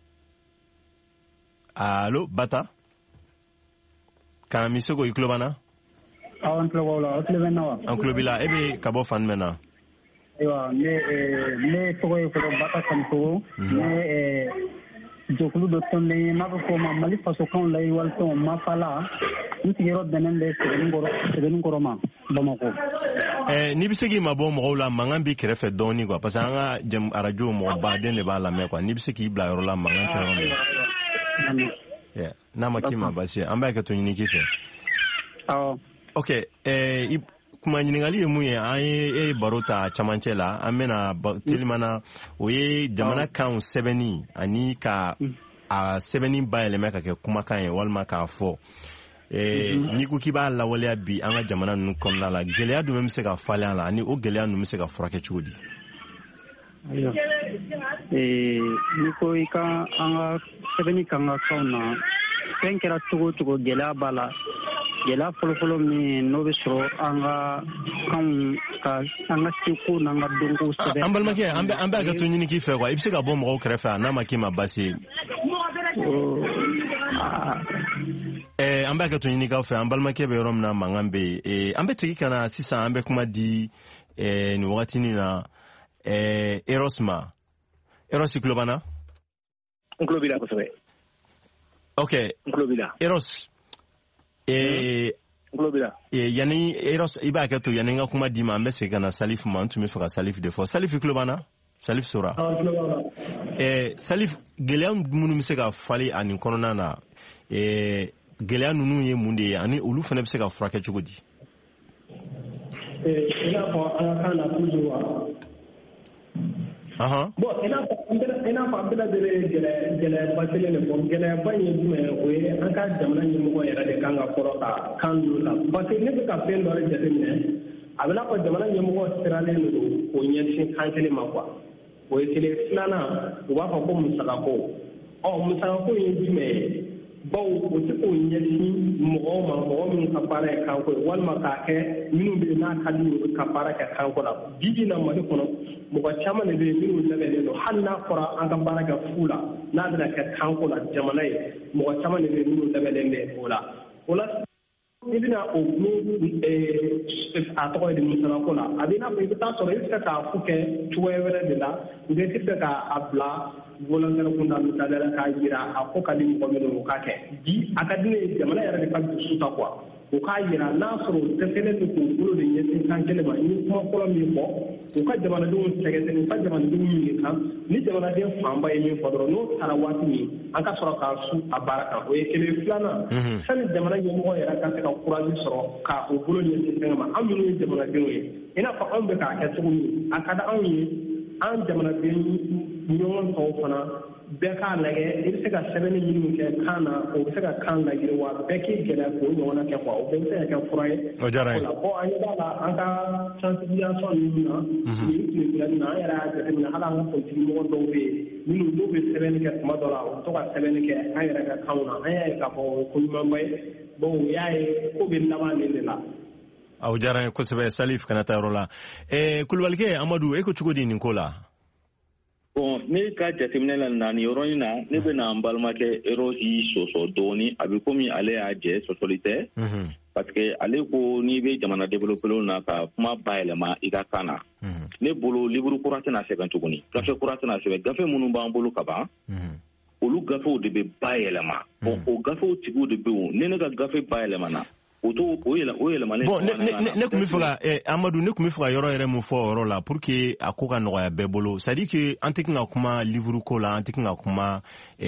S2: allo Bata Kamisogo i tulo b'an na
S12: awɔ n tulo b'aw la aw tulo bɛ n na wa
S2: an tulo b'i la e bɛ ka bɔ fan jumɛn na
S12: ayiwa ne ne tɔgɔ ye fɔlɔ Bata Kamisogo ne jɛkulu dɔ tɔnden n'a bɛ fɔ o ma Mali fasokanw layiwalifɛnw Mafala n sigiyɔrɔ bɛnnen bɛ Sɛbɛnnikɔrɔ ma Bamakɔ.
S2: N'i bɛ se k'i mabɔ mɔgɔw la mankan b'i kɛrɛfɛ dɔɔnin quoi parce que an ka arajo mɔgɔ baden de b'a lamɛn quoi n'i bɛ se k'i bila yɔrɔ la mankan tɛ yɔrɔ min na n'a ma k'i ma baasi ye an b'a kɛ to ɲini k'i fɛ.
S12: Awɔ.
S2: ok kuma ɲininkali ye mun ye an ye e baro ta camancɛ la an bɛna teliman na o ye jamana kanw sɛbɛnni ani ka a sɛbɛnni bayɛlɛmɛ ka kɛ kumakan ye walima k'a fɔ n'i ko k'i b'a lawaleya bi an ka jamana ninnu kɔnɔna la gɛlɛya dun bɛ se ka falen a la ani o gɛlɛya ninnu bɛ se ka furakɛ cogo di.
S12: ayiwa n'i ko i ka an ka sɛbɛnni kan ka kanw na fɛn kɛra cogo o cogo gɛlɛya b'a la. gɛlɛya fɔlɔfɔlɔ min n'o bɛ sɔrɔ an ka kanw ka an ka seko n'an ka dɔnko sɛbɛn. An
S2: balimakɛ an bɛ an bɛ hakɛto ɲini k'i fɛ quoi i bɛ se ka bɔ mɔgɔw kɛrɛfɛ n'a ma k'i ma baasi ye. ɛɛ an bɛ hakɛto ɲini k'aw fɛ an balimakɛ bɛ yɔrɔ min na mankan bɛ yen an bɛ segin ka na sisan an bɛ kuma di nin wagatinin na Eros ma Eros i tulo b'an na.
S3: n tulo b'i la kosɛbɛ.
S2: ok
S3: n tulo b'i la.
S2: Eros. Eh, yani Eros i b'a kɛ to yani n ka kuma di ma an bɛ segin ka na Salif ma n tun bɛ fɛ ka Salif de fɔ Salif i tulo b'an na Salif Sora. eh, Salif gɛlɛya minnu bɛ se ka falen a nin kɔnɔna na eh, gɛlɛya ninnu ye mun de ye ani olu fana bɛ se ka furakɛ cogo di.
S4: i n'a fɔ an ka kan na toujours wa. Bon, i n'a fɔ an bɛɛ lajɛlen ye gɛlɛyaba kelen de fɔ gɛlɛyaba in ye jumɛn ye o ye an ka jamana ɲɛmɔgɔ yɛrɛ de kan ka kɔrɔ ka kan ninnu la parce que ne bɛ ka fɛn dɔ de jateminɛ a bɛ n'a fɔ jamana ɲɛmɔgɔ siralen don o ɲɛsin kan kelen ma quoi o ye kelen filanan u b'a fɔ ko musakako ɔ musakako ye jumɛn ye baw o tɛ k'o ɲɛsin mɔgɔw ma mɔgɔ minnu ka baara ye kanko ye walima k'a kɛ minnu bɛ yen n'a ka di u ka baara kɛ kanko la bi bi na Mali kɔnɔ mɔgɔ caman de bɛ yen minnu labɛnnen don hali n'a fɔra an ka baara kɛ fu la n'a bɛna kɛ kanko la jamana ye mɔgɔ caman de bɛ yen minnu labɛnnen bɛ o la o la i bɛna o gulo a tɔgɔ ye di musalako la a bɛ i n'a fɔ i bɛ taa sɔrɔ i bɛ se k'a ko kɛ cogoya wɛrɛ de la u bɛ se k'a bila volontaire kunda misaliya la k'a jira a ko ka di mɔgɔ min ye o k'a kɛ bi a ka di ne ye jamana yɛrɛ de ka dusu ta quoi o k'a jira n'a sɔrɔ o dɛsɛlen don k'u bolo de ɲɛsin kan kelen ma i ye kuma fɔlɔ min fɔ u ka jamanadenw sɛgɛsɛgɛ u ka jamanadenw ɲini kan ni jamanaden fanba ye min fɔ dɔrɔn n'o taara waati min an ka sɔrɔ k'a su a baara kan o ye kelen filanan sani jamana ɲɛmɔgɔ yɛrɛ ka se ka kurazi sɔrɔ ka o bolo ɲɛsin fɛn ma an minnu ye jamanadenw ye i n'a fɔ anw bɛ k'a kɛ cogo min a ka di anw ye an jamanaden ɲɔgɔn tɔw fana bɛɛ k'a lajɛ i bɛ se ka sɛbɛnni minnu kɛ kan na o bɛ se ka kan lajɛ wa bɛɛ k'i gɛlɛya k'o ɲɔgɔnna kɛ quoi o bɛɛ bɛ se ka kɛ fura ye
S2: o diyara n ye
S4: bon an ɲɛ b'a la an ka sensibilisation ninnu na nin tile filanin na an yɛrɛ y'a jateminɛ hali an ka politiki mɔgɔ dɔw bɛ yen minnu n'u bɛ sɛbɛnni kɛ tuma dɔ la u bɛ to ka sɛbɛnni kɛ an yɛrɛ ka kanw na an y'a ye k'a fɔ o ye ko ɲumanba ye bon o y'a ye ko bɛ laban nin de la
S2: aw diyara n ye kosɛbɛ Salif kana taa yɔrɔ la Kulubalikɛ Amadu e ko cogo di nin ko la
S5: bon ne ka jateminɛ la na ni yɔrɔ in na ne bɛ na n balimakɛ Erosi sɔsɔ dɔɔni a bɛ komi ale y'a jɛ sɔsɔli tɛ parce que ale ko n'i bɛ jamana développelenw na ka kuma bayɛlɛma i ka kan na ne bolo livre kura tɛna sɛbɛn tuguni gafe kura tɛna sɛbɛn gafe minnu b'an bolo ka ban olu gafew de bɛ bayɛlɛma bon o gafew tigiw de bɛ yen ne ne ka gafe bayɛlɛmana bon ne kun bɛ fɛ ka Amadu ne kun bɛ fɛ ka yɔrɔ yɛrɛ mun fɔ o yɔrɔ la pour que a ko ka nɔgɔya bɛɛ bolo c'est à dire que an tɛ ka kuma livre ko la an tɛ ka kuma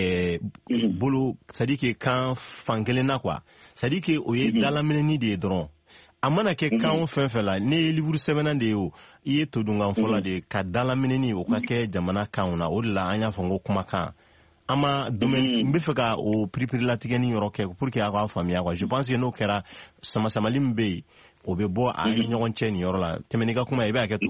S5: bolo c'est à dire que kan fan kelen na quoi c'est à dire que o ye dalaminɛni de ye dɔrɔn a mana kɛ kan o fɛn fɛn la ne ye livre sɛbɛnna de ye o i ye todunkan fɔlɔ de ka dalaminɛni o ka kɛ jamana kanw na o de la an y'a fɔ n ko kumakan an ma domaine n bɛ fɛ ka o piripiri latigɛni yɔrɔ kɛ pour que a k'a faamuya quoi je pense que n'o kɛra samasamali min bɛ yen o bɛ bɔ a ni ɲɔgɔn cɛ nin yɔrɔ la tɛmɛni ka kuma i bɛ hakɛ to.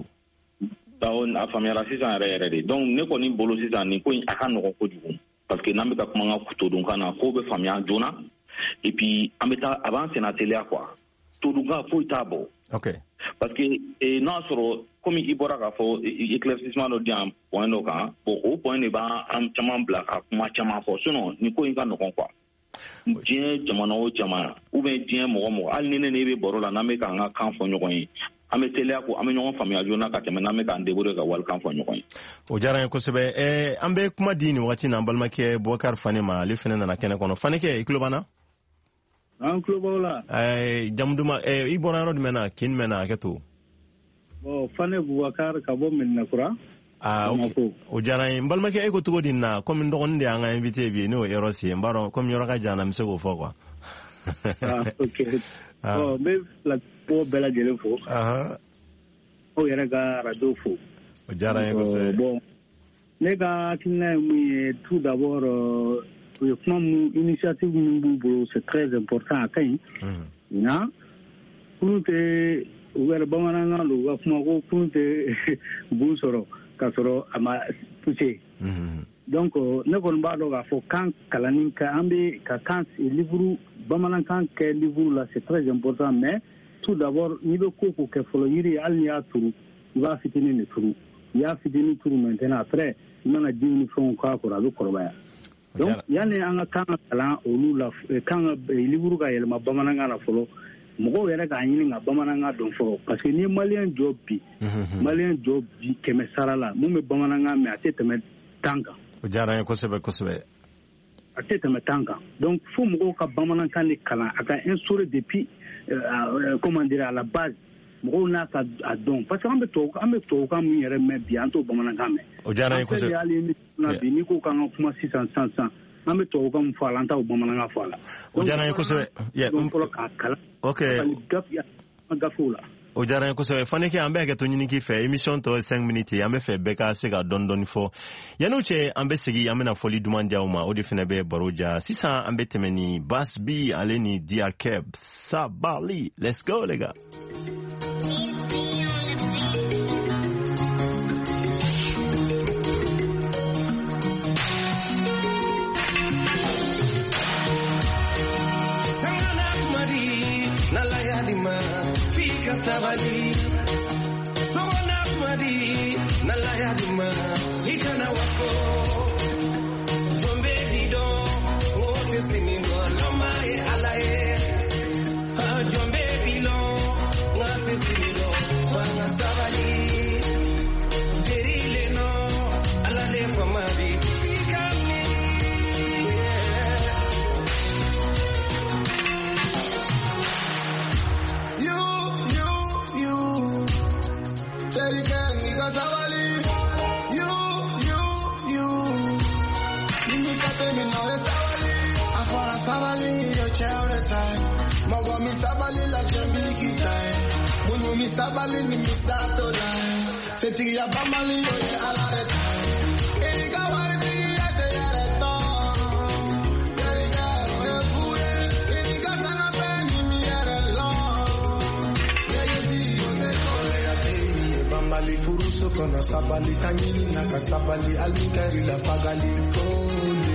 S5: a faamuyara sisan yɛrɛ yɛrɛ de donc ne kɔni bolo sisan nin ko in a ka nɔgɔn kojugu parce que n'an bɛ ka kuma an ka todunkan na k'o bɛ faamuya joona et puis an bɛ taa a b'an senna teliya quoi todunkan foyi t'a bɔ.
S2: ok
S5: parce que n'a sɔrɔ komi i bɔra k'a fɔ éclaircissement dɔ di yan point dɔ kan bon o point de b'an caman bila ka kuma caman fɔ sinon nin ko in ka nɔgɔn quoi diɲɛ jamana o jamana ou bien diɲɛ mɔgɔ mɔgɔ hali ni ne ne bɛ baro la n'an bɛ k'an ka kan fɔ ɲɔgɔn ye an bɛ teliya ko an bɛ ɲɔgɔn faamuya joona ka tɛmɛ n'an bɛ k'an débrouiller ka walikan fɔ ɲɔgɔn ye.
S2: o diyara n ye kosɛbɛ an bɛ kuma di nin wagati na an balimakɛ Bubakari Fane ma ale fana nana kɛnɛ kɔnɔ Fanekɛ i tulo b'an na.
S13: an tulo b'aw la.
S2: jamu duman i bɔra yɔrɔ jumɛn na kin jumɛn na hakɛ to.
S13: bon Fane Bubakari ka bɔ Mɛninakura.
S2: aa o diyara n ye n balimakɛ e ko cogo di nin na komi n dɔgɔnin de y'an ka invité bi n'o ye Erosi ye n b'a dɔn komi yɔrɔ ka jan na n bɛ se k'o fɔ quoi.
S13: ah ok bon n bɛ filatigiw bɛɛ lajɛlen fo. aw yɛrɛ ka radio fo.
S2: o diyara n ye kosɛbɛ.
S13: bon ne ka hakilina ye mun ye tout d'abord o ye kuma mun initiative min b'u bolo c'est très important a ka ɲi. nka kunun tɛ u yɛrɛ bamanankan don u ka kuma ko kunun tɛ bon sɔrɔ k'a sɔrɔ a ma poussé. donc ne kɔni b'a dɔn k'a fɔ kan kalanni kɛ an bɛ ka kan livre bamanankan kɛ livre la c'est très important mais tout d'abord n'i bɛ ko ko kɛ fɔlɔ yiri hali n'i y'a turu i b'a fitinin de turu i y'a fitinin turu maintenant après i mana jiw ni fɛnw k'a kɔrɔ a bɛ kɔrɔbaya. donc yanni an ka kan ka kalan olu la kan ka livre ka yɛlɛma bamanankan na fɔlɔ mɔgɔw yɛrɛ k'a ɲini ka bamanankan dɔn fɔlɔ parce que n'i ye maliyɛn jɔ bi maliyɛn jɔ bi kɛmɛ sara la mun bɛ bamanankan mɛn a tɛ tɛmɛ tan kan.
S2: o diyara n ye kosɛbɛ kosɛbɛ.
S13: a tɛ tɛmɛ tan kan donc fo mɔgɔw ka bamanankan de kalan a ka instaurer depuis comment dire à la base mɔgɔw n'a ka a dɔn parce que an bɛ tubabu an bɛ tubabukan min yɛrɛ mɛn bi an t'o bamanankan mɛn.
S2: o diyara n ye kosɛbɛ.
S13: hali ni bi n'i ko k'an ka kuma sisan sisan sisan an bɛ tubabukan min fɔ a la an t'o bamanankan fɔ a la.
S2: o diyara n ye kosɛbɛ.
S13: donc fɔlɔ k'a kalan.
S2: ok
S13: gafew la.
S2: o diyara n ye kosɛbɛ Fanekɛ an bɛ hakɛ to ɲini k'i fɛ émission tɔ cinq minutes an bɛ fɛ bɛɛ ka se ka dɔɔni dɔɔni fɔ yan'o cɛ an bɛ segin an bɛna fɔli duman di aw ma o de fana bɛ baro ja sisan an bɛ tɛmɛ ni Bass B ale ni D R Keb Sabali let's go les gars.
S14: Sabali, Tona Madi, Nalayadima, Ikana Wako, Tombe Dido, what is in Loma Alaye, jombe bilon ngate silo fanga sabali berile no ala le famabi sikami
S6: you you you Terikan niga sabali you you you Nimi sate mi no sabali afara sabali yo chere time Mogo mi sabali la jembi kitai Munu mi sabali ni mi sato lai Seti ya bambali yo ye ala de tai Erika wari bi ya te ya re to Erika oye fuye Erika sana pe ni mi ya re long Ye ye si yo te kore ya te Ye bambali furuso kono sabali Tangini naka sabali Almikari la pagali kone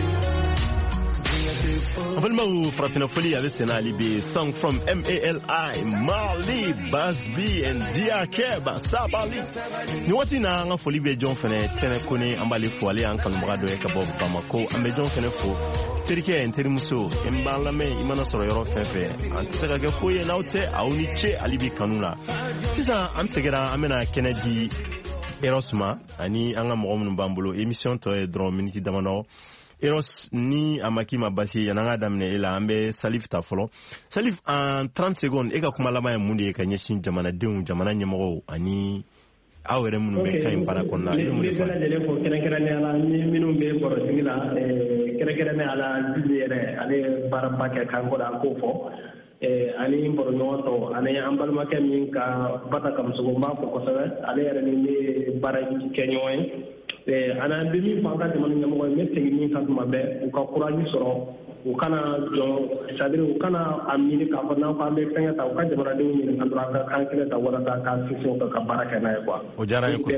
S2: Abalmau Frafina Foli avec Senali B, song from M A L I, Mali, Bas B and D R K, Sabali. Ni wati na nga Foli be John Fene, tene kone ambali fo ale an kan mrado e kabo Bamako, ambe John Fene fo. Terike en terimuso, embalame imana soro yoro fefe. Antisaka ke fo ye naute auni che alibi kanuna. Tisa am segera amena Kennedy Erosma, ani anga mo mbambulo emission to e dron minute damano. Eros ni amaki mabasi yananga damne ila ambe Salif ta folo. Salif en trente secondes eka kuma lama ya mundi eka nyeshin jamana deun jamana nyamago ani awere munu be kay para konna
S4: ni ni bela dele ko kene kene ne ala ni minu be boro singila e kene kene ne ala dile ale para pakke kan ko da ko fo e ani boro nyoto ane ambal make min ka bata kam sugo ma ko ko sabe ale yare ni bara kenyoy eh ana demi fanga de man nyamo me tengi ka duma be ko courage soro o kana jo sadire o kana amini ka fa na fa be tenga ta o ka jabara de ni kan dura ka kan kile ta wala ta ka fiso ka baraka na kwa
S2: o jara ko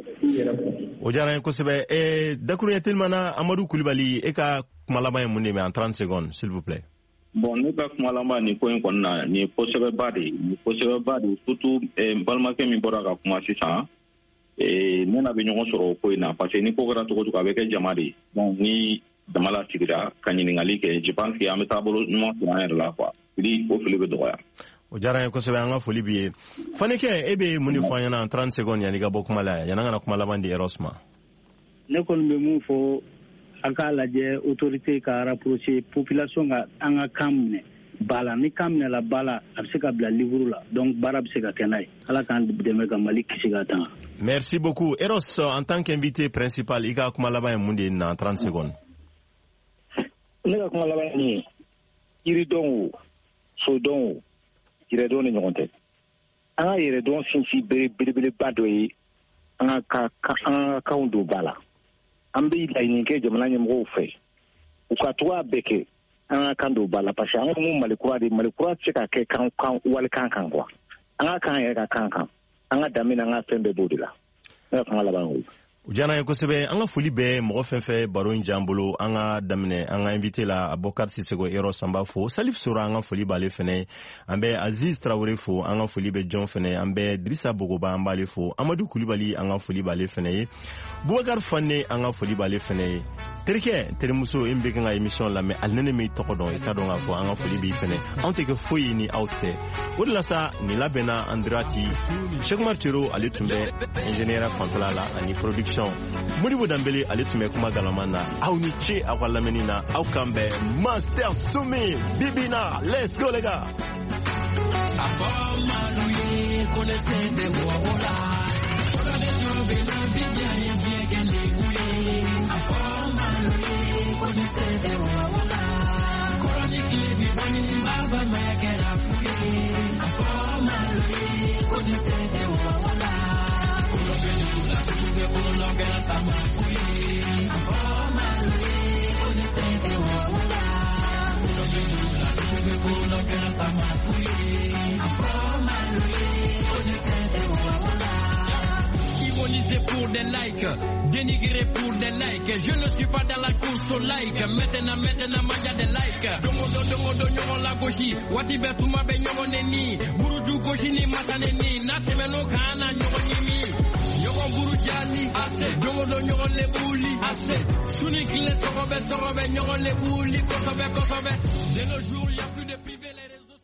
S2: o jara ko sebe e dakuru tilmana Amadou Koulibaly e ka malama e munde me en trente secondes s'il vous plaît.
S5: Bon, ne pas malama ni ko en konna ni posebe badi ni posebe badi surtout e balma ke mi bora ka kuma sisa et nous avons besoin de ce parce que nous avons avec les Jamadi. Donc, ni Damala Tigra, Kaningali, je pense qu'il y a un métabolo, nous avons là quoi. Il faut le droit.
S2: O jara ko sebe anga foli bi faneke ebe muni fanyana en trente secondes yani ga bokuma la yana na kuma la bandi Erosma
S13: ne kon be mu fo aka la je autorité ka rapprocher population ga anga kamne bala ni kamne la bala abseka bla livre la donc barab seka kenai ala kan de mega malik siga tan.
S2: Merci beaucoup Eros en tant qu'invité principal ika kuma la ba mundi na trente secondes
S3: ne ga kuma la ba ni iri don so don ire don ni ngonte anga ire don sinsi bere bere bere badoyi anga ka ka ka undo bala ambe ila ni ke jamana nyamgo fe ukatwa beke anga kando bala pasha anga mu malikura di malikura cheka ke kan kan wal kan kan kwa anga kan ya kan kan anga damina anga sembe bodila na kan la bangu
S2: ujana ko sebe anga fuli be mo fenfe baro njambolo anga damne anga invité la Abokar Sisego Eros Samba fo Salif Sura anga fuli bale fene ambe Aziz Traoré fo anga fuli be John fene ambe Drissa Bogoba ambale fo Amadou Koulibaly anga fuli bale fene Boubacar Fane anga fuli bale fene terke termuso imbe nga émission la mais alnene me tokodon e kadon nga fo anga fuli be fene ante ke foyi ni outé wala sa ni labena Andrati Cheikh Martiro ale tumbe ingénieur Fantala ani production Modibo Dambele alitume kuma galamana au ni che akwala menina au kambe Master Sumi Bibina let's go les gars
S8: Afama lui connaissez des wawola Ola de jobe na bibia yeye gele oui Afama lui connaissez des wawola Chronique les bibani baba magera fui Afama lui connaissez des wawola Uno que la sama fui Afoma lui connaissez des wawola Uno que uno que la sama fui Afoma lui connaissez des wawola Ironisé pour des likes dénigré pour des likes je ne suis pas dans la course au like maintenant maintenant maja des likes dongo dongo dongo la goshi wati betuma be nyogo neni buruju goshi ni masane ni natemeno kana nyogo nimi Yogo buru jali ase dongo do nyogo le buli ase suni kile sorobe sorobe nyogo le buli kosobe kosobe de nos jours y a plus de